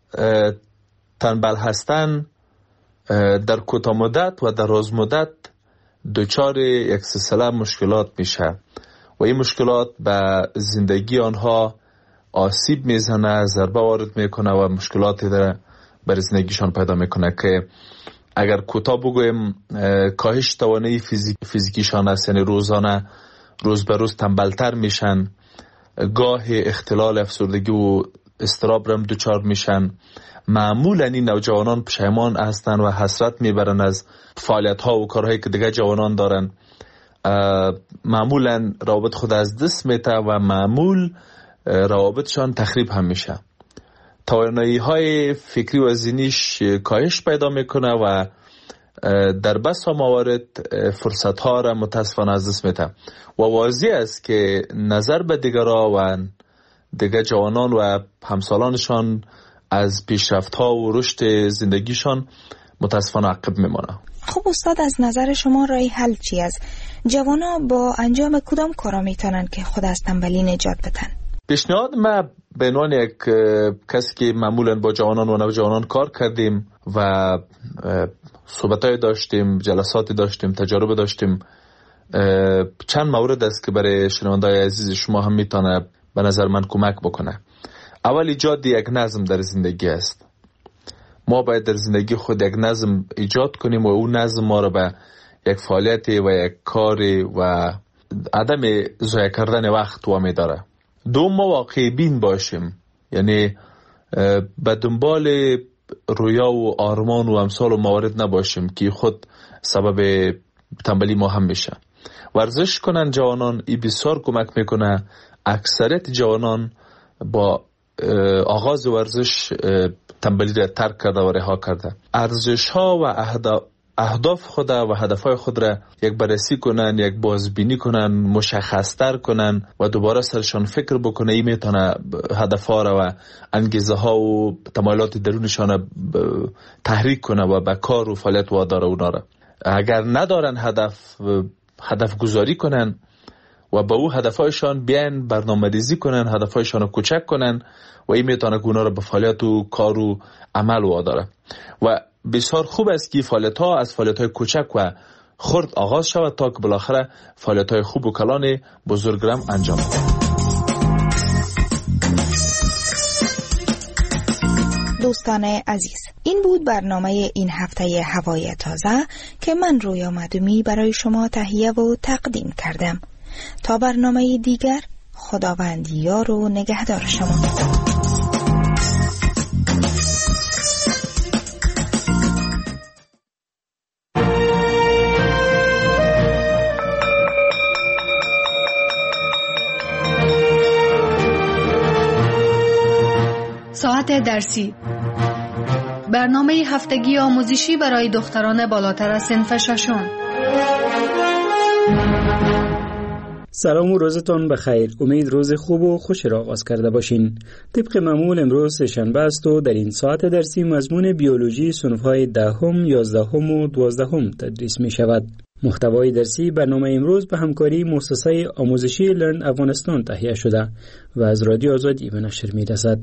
تنبل هستن در کوتاه مدت و در دراز مدت دچار یک سلسله مشکلات میشه و این مشکلات به زندگی آنها آسیب میزنه، ضربه وارد میکنه و مشکلاتی در بر زندگیشان پیدا میکنه که اگر کوتاه بگویم کاهش توانایی فیزیکیشان است، یعنی روزانه روز به روز تنبلتر میشن، گاه اختلال افسردگی و اضطراب هم دچار میشن. معمولا این نوجوانان پشیمان هستن و حسرت میبرن از فعالیت ها و کارهایی که دیگه جوانان دارن، معمولا روابط خود از دست میته و معمول روابطشان تخریب هم میشه، توانایی های فکری و ذهنیش کاهش پیدا میکنه و در بسا موارد فرصت ها را متاسفانه از دست میده و واضح است که نظر به دیگران و دیگر جوانان و همسالانشان از پیشرفت ها و رشد زندگیشان متاسفانه عقب میمانه. خب استاد، از نظر شما راه حل چی است؟ جوانا با انجام کدام کارا میتونن که خود از تنبلی نجات بدن؟ پیشنهاد ما به عنوان یک کسی که معمولا با جوانان و نوجوانان کار کردیم و صحبتای داشتیم، جلساتی داشتیم، تجارب داشتیم، چند مورد است که برای شنونده‌های عزیز شما هم میتونه به نظر من کمک بکنه. اول ایجاد یک نظم در زندگی است. ما باید در زندگی خود یک نظم ایجاد کنیم و اون نظم ما رو به یک فعالیتی و یک کاری و عدم ضایع کردن وقت وامی داره. دوم، ما واقعی بین باشیم، یعنی به دنبال رویا و آرمان و امثال و موارد نباشیم که خود سبب تنبلی ما هم میشه. ورزش کنن جوانان، این بسیار کمک میکنه. اکثریت جوانان با آغاز ورزش تنبلی را ترک کرده و رها کرده. ارزش ها و اهداف خود و هدفهای خود را یک بررسی کنن، یک بازبینی کنن، مشخص‌تر کنن و دوباره سرشان فکر بکنه. این میتونه هدفها را و انگیزه ها و تمایلات درونشان تحریک کنه و به کار و فعالیت واداره اونا را. اگر ندارن هدف گذاری کنن و با او هدفهایشان بیان برنامه ریزی کنن، هدفهایشان رو کوچک کنن و این میتونه که اونا را به فعالیت و کار و عمل واداره. و بسیار خوب است که فعالیت ها از فعالیت های کوچک و خرد آغاز شود تا که بالاخره فعالیت های خوب و کلان بزرگ را انجام دهد. دوستان عزیز، این بود برنامه این هفته هوای تازه که من رویا معدومی برای شما تهیه و تقدیم کردم. تا برنامه دیگر، خداوند یار و نگهدار شما. ساعت درسی، برنامه هفتگی آموزشی برای دختران بالاتر از صنف ششم. سلام و روزتان بخیر. امید روز خوب و خوش را آغاز کرده باشین. طبق معمول امروز سه‌شنبه است و در این ساعت درسی مضمون بیولوژی صنف‌های 10ام، 11ام و 12ام تدریس می شود. محتوای درسی برنامه امروز به همکاری مؤسسه آموزشی لرن افغانستان تهیه شده و از رادیو آزادی به نشر می رسد.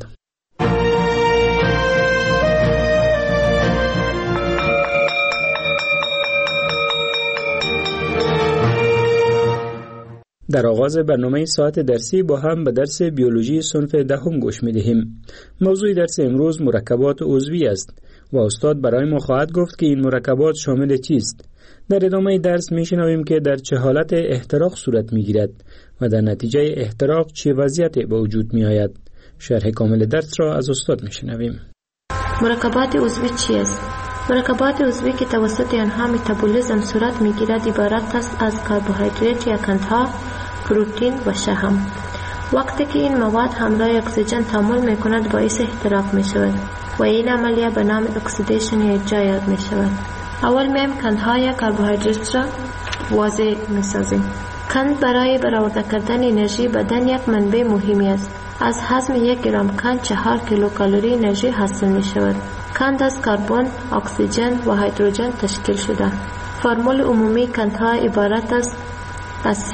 در آغاز برنامه ساعت درسی با هم به درس بیولوژی صنف 10م گوش می دهیم. موضوع درس امروز مرکبات عضوی است و استاد برای ما خواهد گفت که این مرکبات شامل چیست. در ادامه درس می شنویم که در چه حالت احتراق صورت می گیرد و در نتیجه احتراق چه وضعیتی به وجود می آید. شرح کامل درس را از استاد می شنویم. مرکبات عضوی چیست؟ مرکبات عضوی که توسط آنها متابولیسم صورت می گیرد عبارت است از کربوهیدرات یا قندها، پروتئین و شحم. وقتی که این مواد همراه اکسیژن تعامل می کند باعث احتراق می شود و این عملیه به نام اکسیدیشن یا اجرا یاد می شود. اول میم قندها یا کربوهیدرات را واضح می سازیم. قند برای برآورده کردن انرژی بدن یک منبع مهمی است. از هضم 1 گرم قند 4 کیلوکالری انرژی حاصل می شود. قند از کربن، اکسیژن و هیدروژن تشکیل شده. فرمول عمومی قندها عبارت است از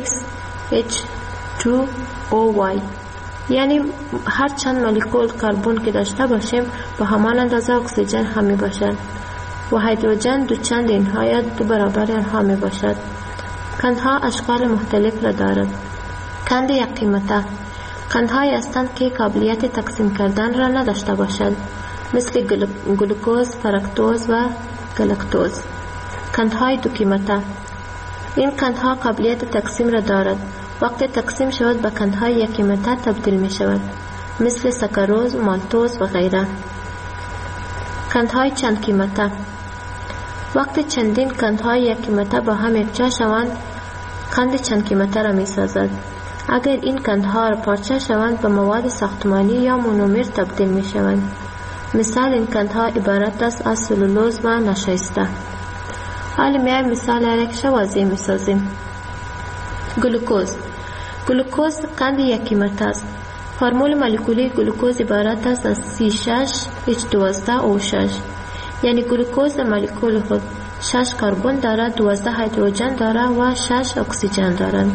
CXH2OY، یعنی هر چند مولکول کربن که داشته باشیم به همان اندازه اکسیژن هم می باشد و هیدروژن دو چند اینها یا 2 برابر آنها می باشد. قندها اشکال مختلف را دارد. قند یک قیمته قندهایی هستند که قابلیت تقسیم کردن را نداشته باشد، مثل گلوکوز، فرکتوز و گلاکتوز. قندهای دو قیمته این قندها قابلیت تقسیم را دارد. وقتی تقسیم شود به قندهای یک قیمته تبدیل می شود، مثل ساکاروز، مالتوز و غیره. قندهای چند قیمته وقتی چندین قندهای یک قیمته با هم یکجا شوند قند چند قیمته را می سازد. اگر این قندها را پارچه شوند به مواد ساختمانی یا مونومر تبدیل می شوند. مثال این قندها عبارت است از سلولوز و نشایسته. حالا میایم مثال یک واضح می سازیم. گلوکوز قند یک قیمت است. فرمول مولکولی گلوکوز عبارت است از C6H12O6، یعنی گلوکوز مولکول خود 6 کربن دارد، 12 هیدروژن دارد و 6 اکسیژن دارد.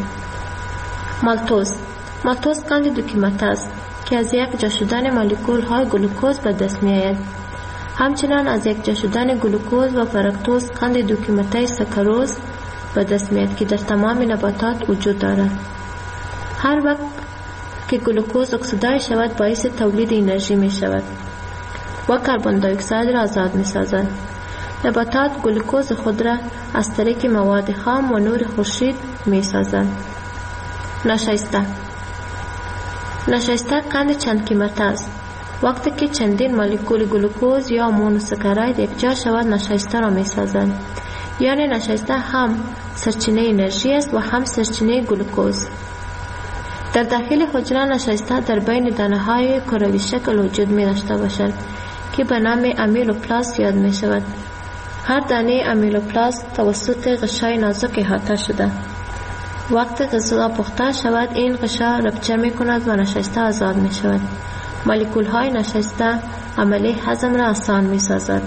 مالتوز قند دو قیمت است که از یک جا شدن مولکول های گلوکوز به دست می آید. همچنان از یک جا شدن گلوکوز و فرکتوز قند دو قیمته ساکاروز به دست می آید که در تمام نباتات وجود دارد. هر وقت که گلوکوز اکسیدای شود باعث تولید انرژی می شود و کربن دی اکساید را آزاد می سازد. نباتات گلوکوز خود را از طریق مواد خام و نور خورشید می سازند. نشایسته قند چند قیمته است. وقتی که چندین مولکول گلوکوز یا مونوساکاراید یکجا شود نشایسته را می سازند. یعنی نشایسته هم سرچینه انرژی است و هم سرچینه گلوکوز. در داخل حجره نشایسته در بین دانه های کروی شکل وجود می داشته باشد که به نام امیلوپلاست یاد می شود. هر دانه امیلوپلاست توسط غشای نازک احاطه شده. وقتی غذا پخته شود این غشا رپچه می کند و نشایسته آزاد می شود. مولکول های نشایسته عملی هضم را آسان می سازد.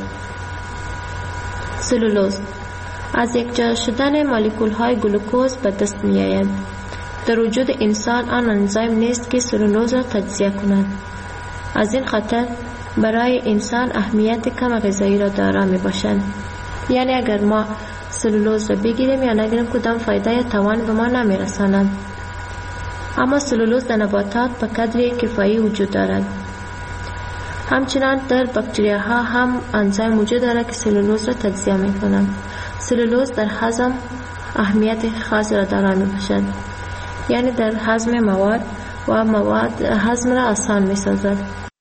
سلولوز از یک جا شدن مولکول های گلوکوز به دست می آید. در وجود انسان آن انزیم نیست که سلولوز را تجزیه کند. از این خاطر برای انسان اهمیت کم غذایی را دارا می باشد. یعنی اگر ما سلولوز را بگیریم یا نگیریم کدام فایده یا توان به ما نمی رساند. اما سلولوز در نباتات به قدر کفایی وجود دارد. همچنان در باکتریاها هم انزیم وجود دارد که سلولوز را تجزیه می کنند. سلولوز در هضم اهمیت خاصی را دارا می باشد، یعنی در هضم مواد و مواد هضم را آسان می سازد.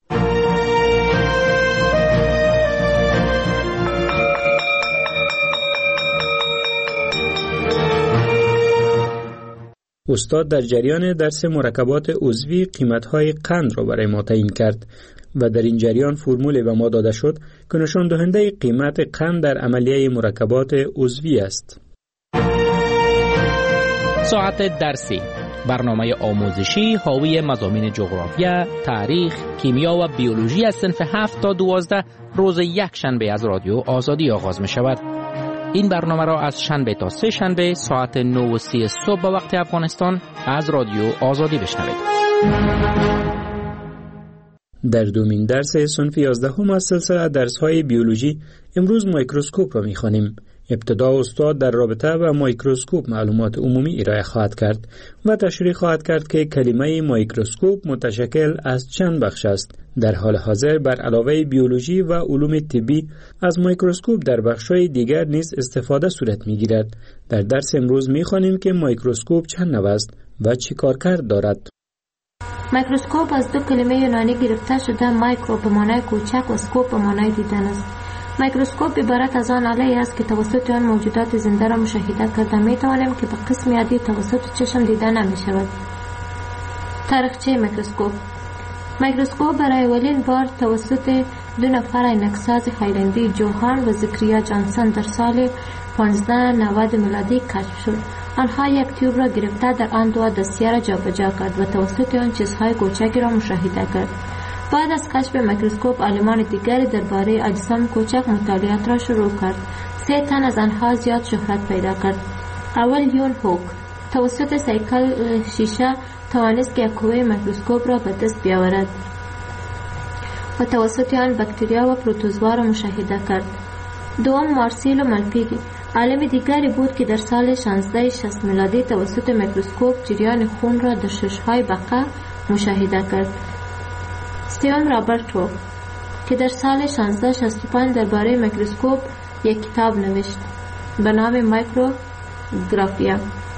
استاد در جریان درس مرکبات عضوی قیمت‌های قند را برای ما تعیین کرد و در این جریان فرمولی به ما داده شد که نشان دهنده قیمت قند در عملیه مرکبات عضوی است. ساعت درسی، برنامه آموزشی حاوی مضامین جغرافیا، تاریخ، کیمیا و بیولوژی از صنف 7 تا 12 روز یک شنبه از رادیو آزادی آغاز می شود. این برنامه را از شنبه تا سه شنبه ساعت 9:30 صبح به وقت افغانستان از رادیو آزادی بشنوید. در دومین درس صنف 11 از سلسله درس‌های بیولوژی امروز میکروسکوپ را می‌خوانیم. ابتدا استاد در رابطه با میکروسکوپ معلومات عمومی ارائه خواهد کرد و تشریح خواهد کرد که کلمه میکروسکوپ متشکل از چند بخش است. در حال حاضر بر علاوه بیولوژی و علوم طبی از میکروسکوپ در بخش‌های دیگر نیز استفاده صورت می‌گیرد. در درس امروز می‌خوانیم که میکروسکوپ چند نوع است و چه کارکرد دارد. میکروسکوپ از دو کلمه یونانی گرفته شده، مایکرو به معنای کوچک و سکوپ به معنای دیدن است. میکروسکوپ عبارت از آن آله است که توسط آن موجودات زنده را مشاهده کرده می‌توانیم که به قسم عادی توسط چشم دیده نمی‌شود. تاریخچه میکروسکوپ. میکروسکوپ برای اولین بار توسط دو نفر عینک‌ساز هایلندی، جوهان و زکریا جانسون در سال 1590 میلادی کشف شد. آنها یک تیوب را گرفته در آن دو دستیه را جابجا کرد و توسط آن چیزهای کوچکی را مشاهده کرد. بعد از کشف میکروسکوپ عالمان دیگری درباره اجسام کوچک مطالعات را شروع کرد. 3 تن از آنها زیاد شهرت پیدا کرد. اول یون هوک توسط سیکل شیشه توانست که قوه میکروسکوپ را به دست بیاورد و توسط آن باکتریا و پروتوزوا را مشاهده کرد. دوم مارسیلو مالپیگی عالم دیگری بود که در سال 1660 میلادی توسط میکروسکوپ جریان خون را در شش‌های بقا مشاهده کرد. سوم رابرت رو که در سال 1665 درباره میکروسکوپ یک کتاب نوشت به نام مایکروگرافیا.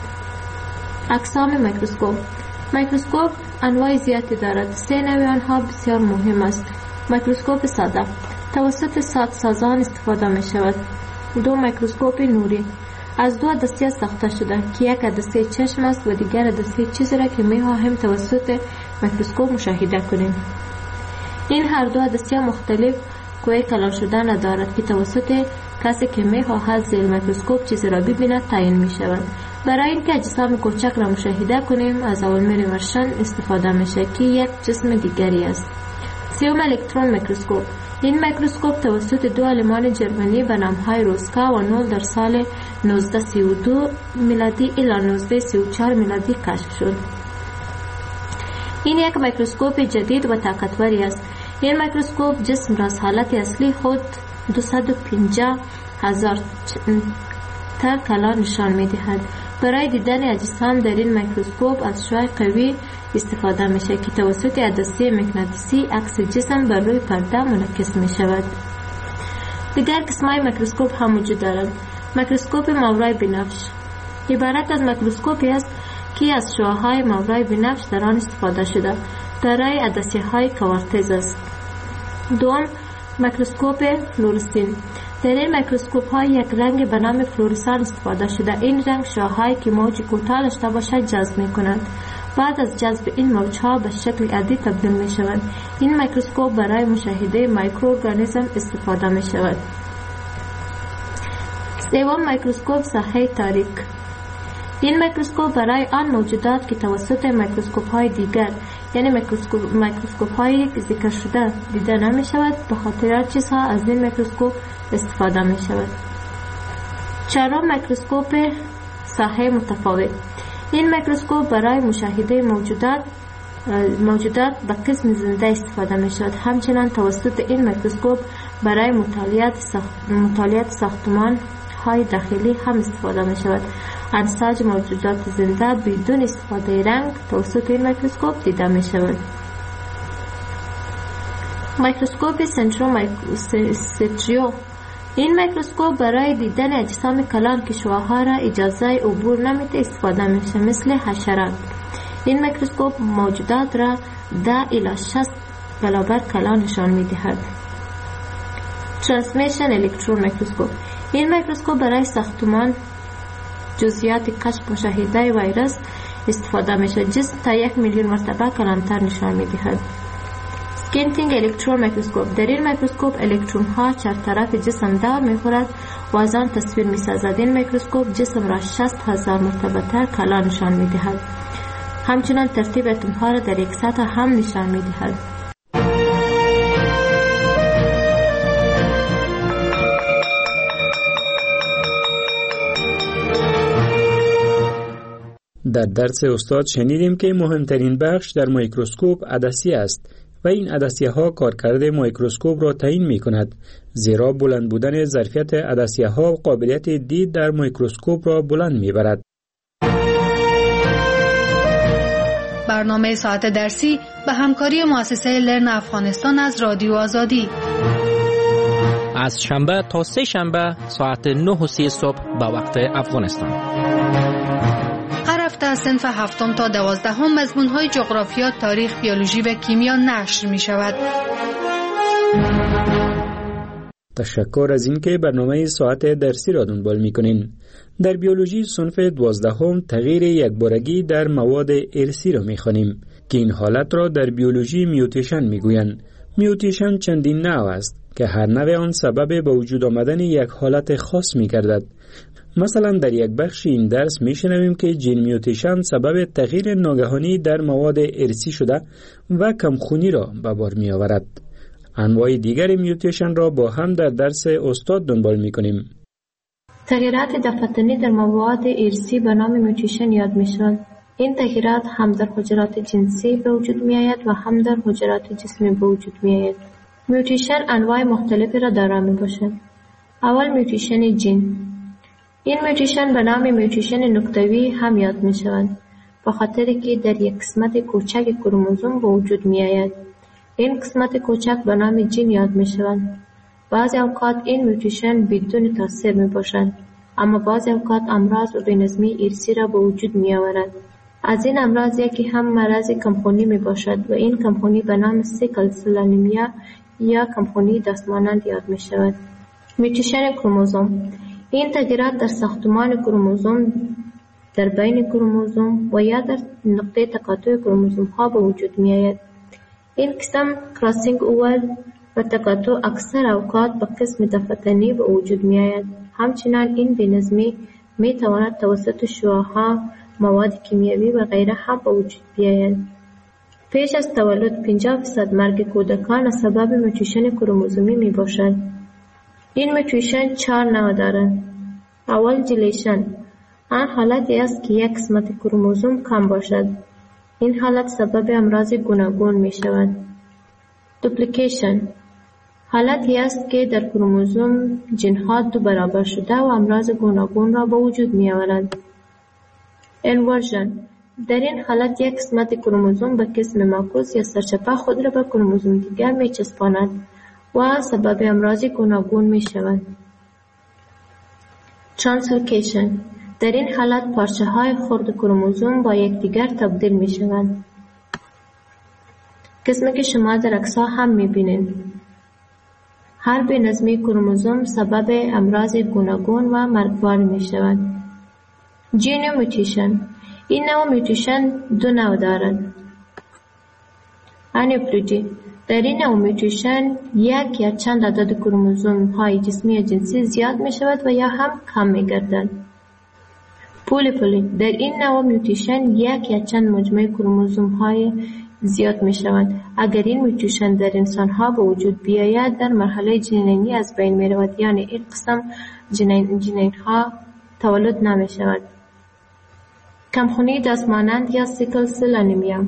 اقسام میکروسکوپ. میکروسکوپ انواع زیادی دارد. 3 نوع آنها بسیار مهم است. میکروسکوپ ساده توسط سازان استفاده می شود. 2 میکروسکوپ نوری از 2 دسته ساخته شده که یک دسته چشم است و دیگر دسته چیزی را که می خواهیم توسط میکروسکوپ مشاهده کنیم. این هر 2 دسته مختلف قوه کلان شدن ندارد که توسط کسی که می خواهد زیر میکروسکوپ چیزی را ببیند تعیین می شود. برای اینکه اجسام کوچک را مشاهده کنیم از اولمیر ورشن استفاده می شود که یک جسم دیگری است. 3 الکترون میکروسکوپ. این میکروسکوپ توسط 2 عالمان جرمنی به نام‌های روسکا و نول در سال 1932 میلادی الی 1934 میلادی کشف شد. این یک میکروسکوپ جدید و طاقتوری است. این میکروسکوپ جسم را از حالت اصلی خود 250,000 تا کلان نشان می‌دهد. برای دیدن اجسام در این میکروسکوپ از شعاع قوی استفاده میشه که توسط عدسه مغناطیسی عکس جسم بر روی پرده منعکس می شود. دیگر قسم‌های میکروسکوپ هم وجود دارند. میکروسکوپ ماورای بنفش عبارت از میکروسکوپی است که از شعاع‌های ماورای بنفش در آن استفاده شده دارای عدسه‌های کوارتز است. دوم میکروسکوپ فلورسین. در این میکروسکوپ ها یک رنگ به نام فلورسان استفاده شده. این رنگ شعاع‌هایی که موج کوتاه داشته باشد جذب می کنند. بعد از جذب این موج‌ها به شکل عادی تبدیل می شوند. این میکروسکوپ برای مشاهده مایکروارگانیسم استفاده می شود. سوم میکروسکوپ ساحه تاریک. این میکروسکوپ برای آن موجودات که توسط میکروسکوپ های دیگر یعنی میکروسکوپ هایی که ذکر شده دیده نمی شود به خاطر چیزها از این میکروسکوپ استفاده می شود. چهارم میکروسکوپ ساحه متفاوت. این میکروسکوپ برای مشاهده موجودات به قسم زنده استفاده می شود. همچنین توسط این میکروسکوپ برای مطالعات ساختمان های داخلی هم استفاده می شود. انساج موجودات زنده بدون استفاده رنگ توسط این میکروسکوپ دیده می شود. میکروسکوپ سنتریو. این میکروسکوپ برای دیدن اجسام کلان که شعاع‌ها را اجازه عبور نمیده استفاده میشه، مثل حشرات. این میکروسکوپ موجودات را 10 الی 60 برابر کلان نشان میدهد. ترانسمیشن الکترون میکروسکوپ. این میکروسکوپ برای ساختمان جزئیات کشف مشاهده ویروس استفاده میشه. جسم تا 1 میلیون مرتبه کلانتر نشان میدهد. سکینتینگ الکترون میکروسکوپ. در این میکروسکوپ الکترون ها چهارطرف جسم دور میخورد و از آن تصویر میسازد. این میکروسکوپ جسم را 60,000 مرتبه تر کلان نشان میدهد. همچنان ترتیب اتم ها را در یک سطح هم نشان میدهد. در درس استاد شنیدیم که مهمترین بخش در میکروسکوپ عدسیه است و این عدسیه ها کارکرد میکروسکوپ را تعیین می کند، زیرا بلند بودن ظرفیت عدسیه ها قابلیت دید در میکروسکوپ را بلند می برد. برنامه ساعت درسی به همکاری مؤسسه لرن افغانستان از رادیو آزادی. از شنبه تا سه شنبه ساعت 9:30 صبح به وقت افغانستان. هر هفته از صنف 7 تا 12 مضمون‌های جغرافیا، تاریخ، بیولوژی و کیمیا نشر می‌شود. تشکر از اینکه برنامه ساعت درسی را دنبال می‌کنین. در بیولوژی صنف 12 تغییر یکبارگی در مواد ارثی را می‌خوانیم که این حالت را در بیولوژی میوتیشن می‌گویند. میوتیشن چندین نوع است که هر نوع آن سبب به وجود آمدن یک حالت خاص می‌گردد. مثلا در یک بخش این درس میشنویم که جین میوتیشن سبب تغییر ناگهانی در مواد ارثی شده و کمخونی را به بار می آورد. انواع دیگر میوتیشن را با هم در درس استاد دنبال می کنیم. تغییرات دفتنی در مواد ارثی به نام میوتیشن یاد می شود. این تغییرات هم در حجرات جنسی به وجود می آید و هم در حجرات جسمی به وجود می آید. میوتیشن انواع مختلفی را دارا می باشد. اول میوتیشن جین. این میوتیشن به نام میوتیشن نکتوی هم یاد می شود به خاطر که در یک قسمت کوچک کروموزوم به وجود می آید. این قسمت کوچک به نام جین یاد می شود. بعضی اوقات این میوتیشن بدون تاثیر می باشد، اما بعضی اوقات امراض و بی‌نظمی ارثی را به وجود می آورد. از این امراض یکی هم مرض کمخونی می باشد و این کمخونی به نام سیکل سل انیمیا یا کمخونی دستمانند یاد می شود. میوتیشن کروموزوم. این تغییرات در ساختمان کروموزوم، در بین کروموزوم و یا در نقطه تقاطع کروموزوم ها به وجود می آید. این قسم کراسینگ اوور و تقاطع اکثر اوقات به قسم دفتنی به وجود می آید. همچنان این بی‌نظمی می تواند توسط شعاع‌ها، مواد کیمیایی و غیره هم به وجود بیاید. پیش از تولد 50% مرگ کودکان سبب میوتیشن کروموزومی می باشد. این میوتیشن 4 نوع دارد. اول جلیشن. آن حالتی است که یک قسمت کروموزوم کم باشد. این حالت سبب امراض گوناگون می شود. دوپلیکیشن. حالتی است که در کروموزوم جن‌ها 2 برابر شده و امراض گوناگون را به وجود می آورند. انورژن. در این حالت یک قسمت کروموزوم به قسم معکوس یا سرچپه خود را به کروموزوم دیگر می چسباند و سبب امراض گوناگون می شود. ترانسلوکیشن. در این حالت پارچه های خرد کروموزوم با یکدیگر تبدیل می شوند. قسمی که شما در عکس‌ها هم می بینید. هر بی‌نظمی کروموزوم سبب امراض گوناگون و مرگبار می شود. جینو میوتیشن. این نوع میوتیشن 2 نوع دارد. انیپلوژی. در این نوع میوتیشن یک یا چند عدد کروموزوم های جسمی یا جنسی زیاد می شود و یا هم کم می گردد. پولیپولی. در این نوع میوتیشن یک یا چند مجموعه کروموزوم های زیاد می شوند. اگر این میوتیشن در انسان ها به وجود بیاید در مرحله جنینی از بین می رود، یعنی این قسم جنین ها تولد نمی شود. کمخونی دستمانند یا سیکل سل انیمیا.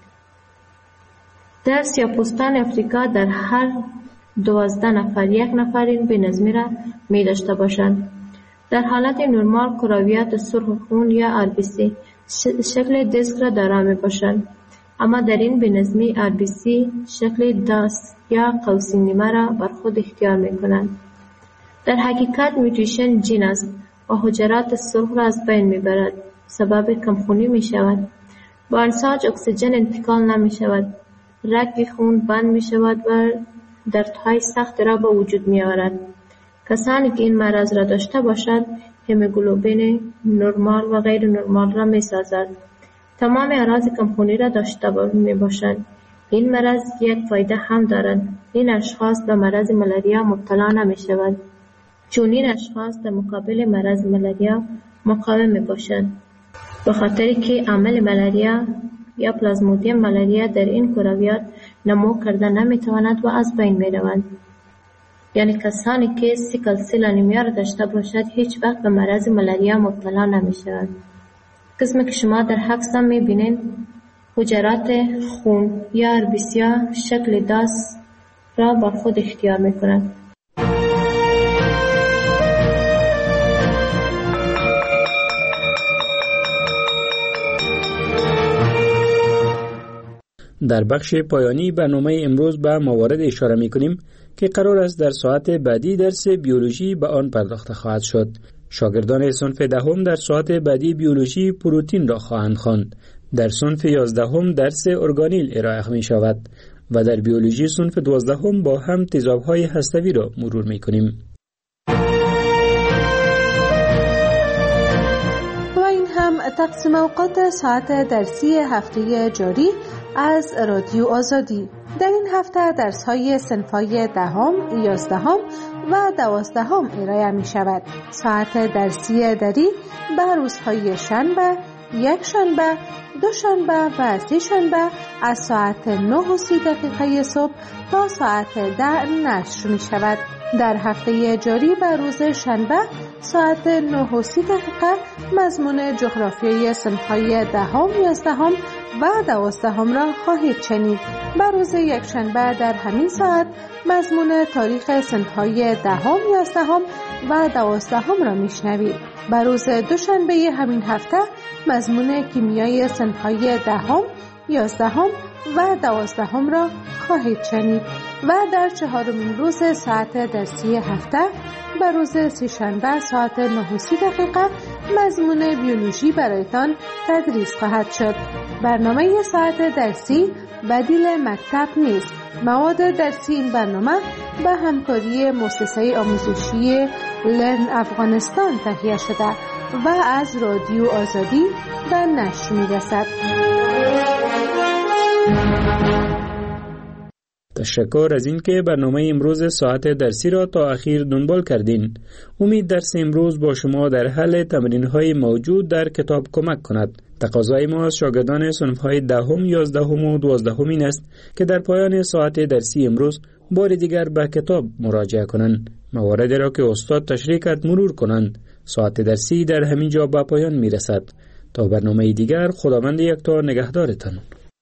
در سیاه‌پوستان افریقا در هر 12 نفر 1 نفر این بی‌نظمی را می داشته باشند. در حالت نرمال کرویات سرخ خون یا RBC شکل دیسک را دارا می باشند. اما در این بنظمی RBC شکل داس یا قوسی نیمه را بر خود اختیار می کنند. در حقیقت میوتیشن جین است و حجرات سرخ را از بین می برد. سبب کمخونی می شود. با انساج اکسیژن انتقال نمی شود. رگ خون بند می شود و دردهای سخت را به وجود می آورد. کسانی که این مرض را داشته باشد هموگلوبین نرمال و غیر نرمال را می سازد. تمام اعراض کمخونی را داشته می باشند. این مرض یک فایده هم دارد. این اشخاص به مرض ملاریا مبتلا نمی شود. چون این اشخاص در مقابل مرض ملاریا مقاوم می باشند. به خاطری که عامل ملاریا یا پلازمودیم ملاریا در این کرویات نمو کرده نمی تواند و از بین می روند. یعنی کسانی که سیکل سیل انیمیا را داشته باشد هیچ وقت به مرض ملاریا مبتلا نمی شود. قسمی که شما در عکس هم می بینید حجرات خون یا RBC شکل داس را با خود اختیار می کند. در بخش پایانی برنامه امروز به موارد اشاره می کنیم که قرار است در ساعت بعدی درس بیولوژی به آن پرداخته خواهد شد. شاگردان صنف دهم در ساعت بعدی بیولوژی پروتئین را خواهند خواند. در صنف 11 درس ارگانیل ارائه می شود و در بیولوژی صنف 12 با هم تیزاب‌های هسته‌ای را مرور می کنیم. و این هم تقسیم اوقات ساعت درسی هفته جاری از رادیو آزادی. در این هفته درس‌های صنف‌های 10، 11 و 12 ارائه می شود. ساعت درسی دری به روزهای شنبه، یک شنبه، دو شنبه و سه شنبه از ساعت 9:30 صبح تا ساعت 10 نشر می شود. در هفته جاری به روز شنبه ساعت 9:30 مضمون جغرافیای صنف‌های 10، 11 و 12 را خواهید شنید. به روز یک شنبه در همین ساعت مضمون تاریخ صنف‌های 10، 11 و 12 را میشنوید. به روز دوشنبه همین هفته مضمون کیمیای صنف‌های 10، 11 و 12 را خواهید شنید و در چهارمین روز ساعت درسی هفته به روز سه‌شنبه ساعت 9:30 مضمون بیولوژی برایتان تدریس خواهد شد. برنامه ساعت درسی بدیل مکتب نیست. مواد درسی این برنامه به همکاری مؤسسه آموزشی لرن افغانستان تهیه شده و از رادیو آزادی به نشر می‌رسد. تشکر از اینکه برنامه امروز ساعت درسی را تا اخیر دنبال کردین. امید درس امروز با شما در حل تمرین‌های موجود در کتاب کمک کند. تقاضای ما از شاگردان صنف‌های 10، 11 و 12 این است که در پایان ساعت درسی امروز بار دیگر به کتاب مراجعه کنند. مواردی را که استاد تشریح کرد مرور کنند. ساعت درسی در همین جا به پایان می‌رسد. تا برنامه دیگر خداوند یکتا نگهدارتان.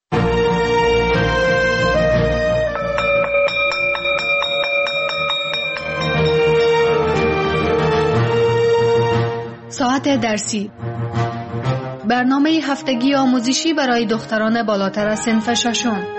ساعت درسی، برنامه هفتگی آموزشی برای دختران بالاتر از صنف ششم.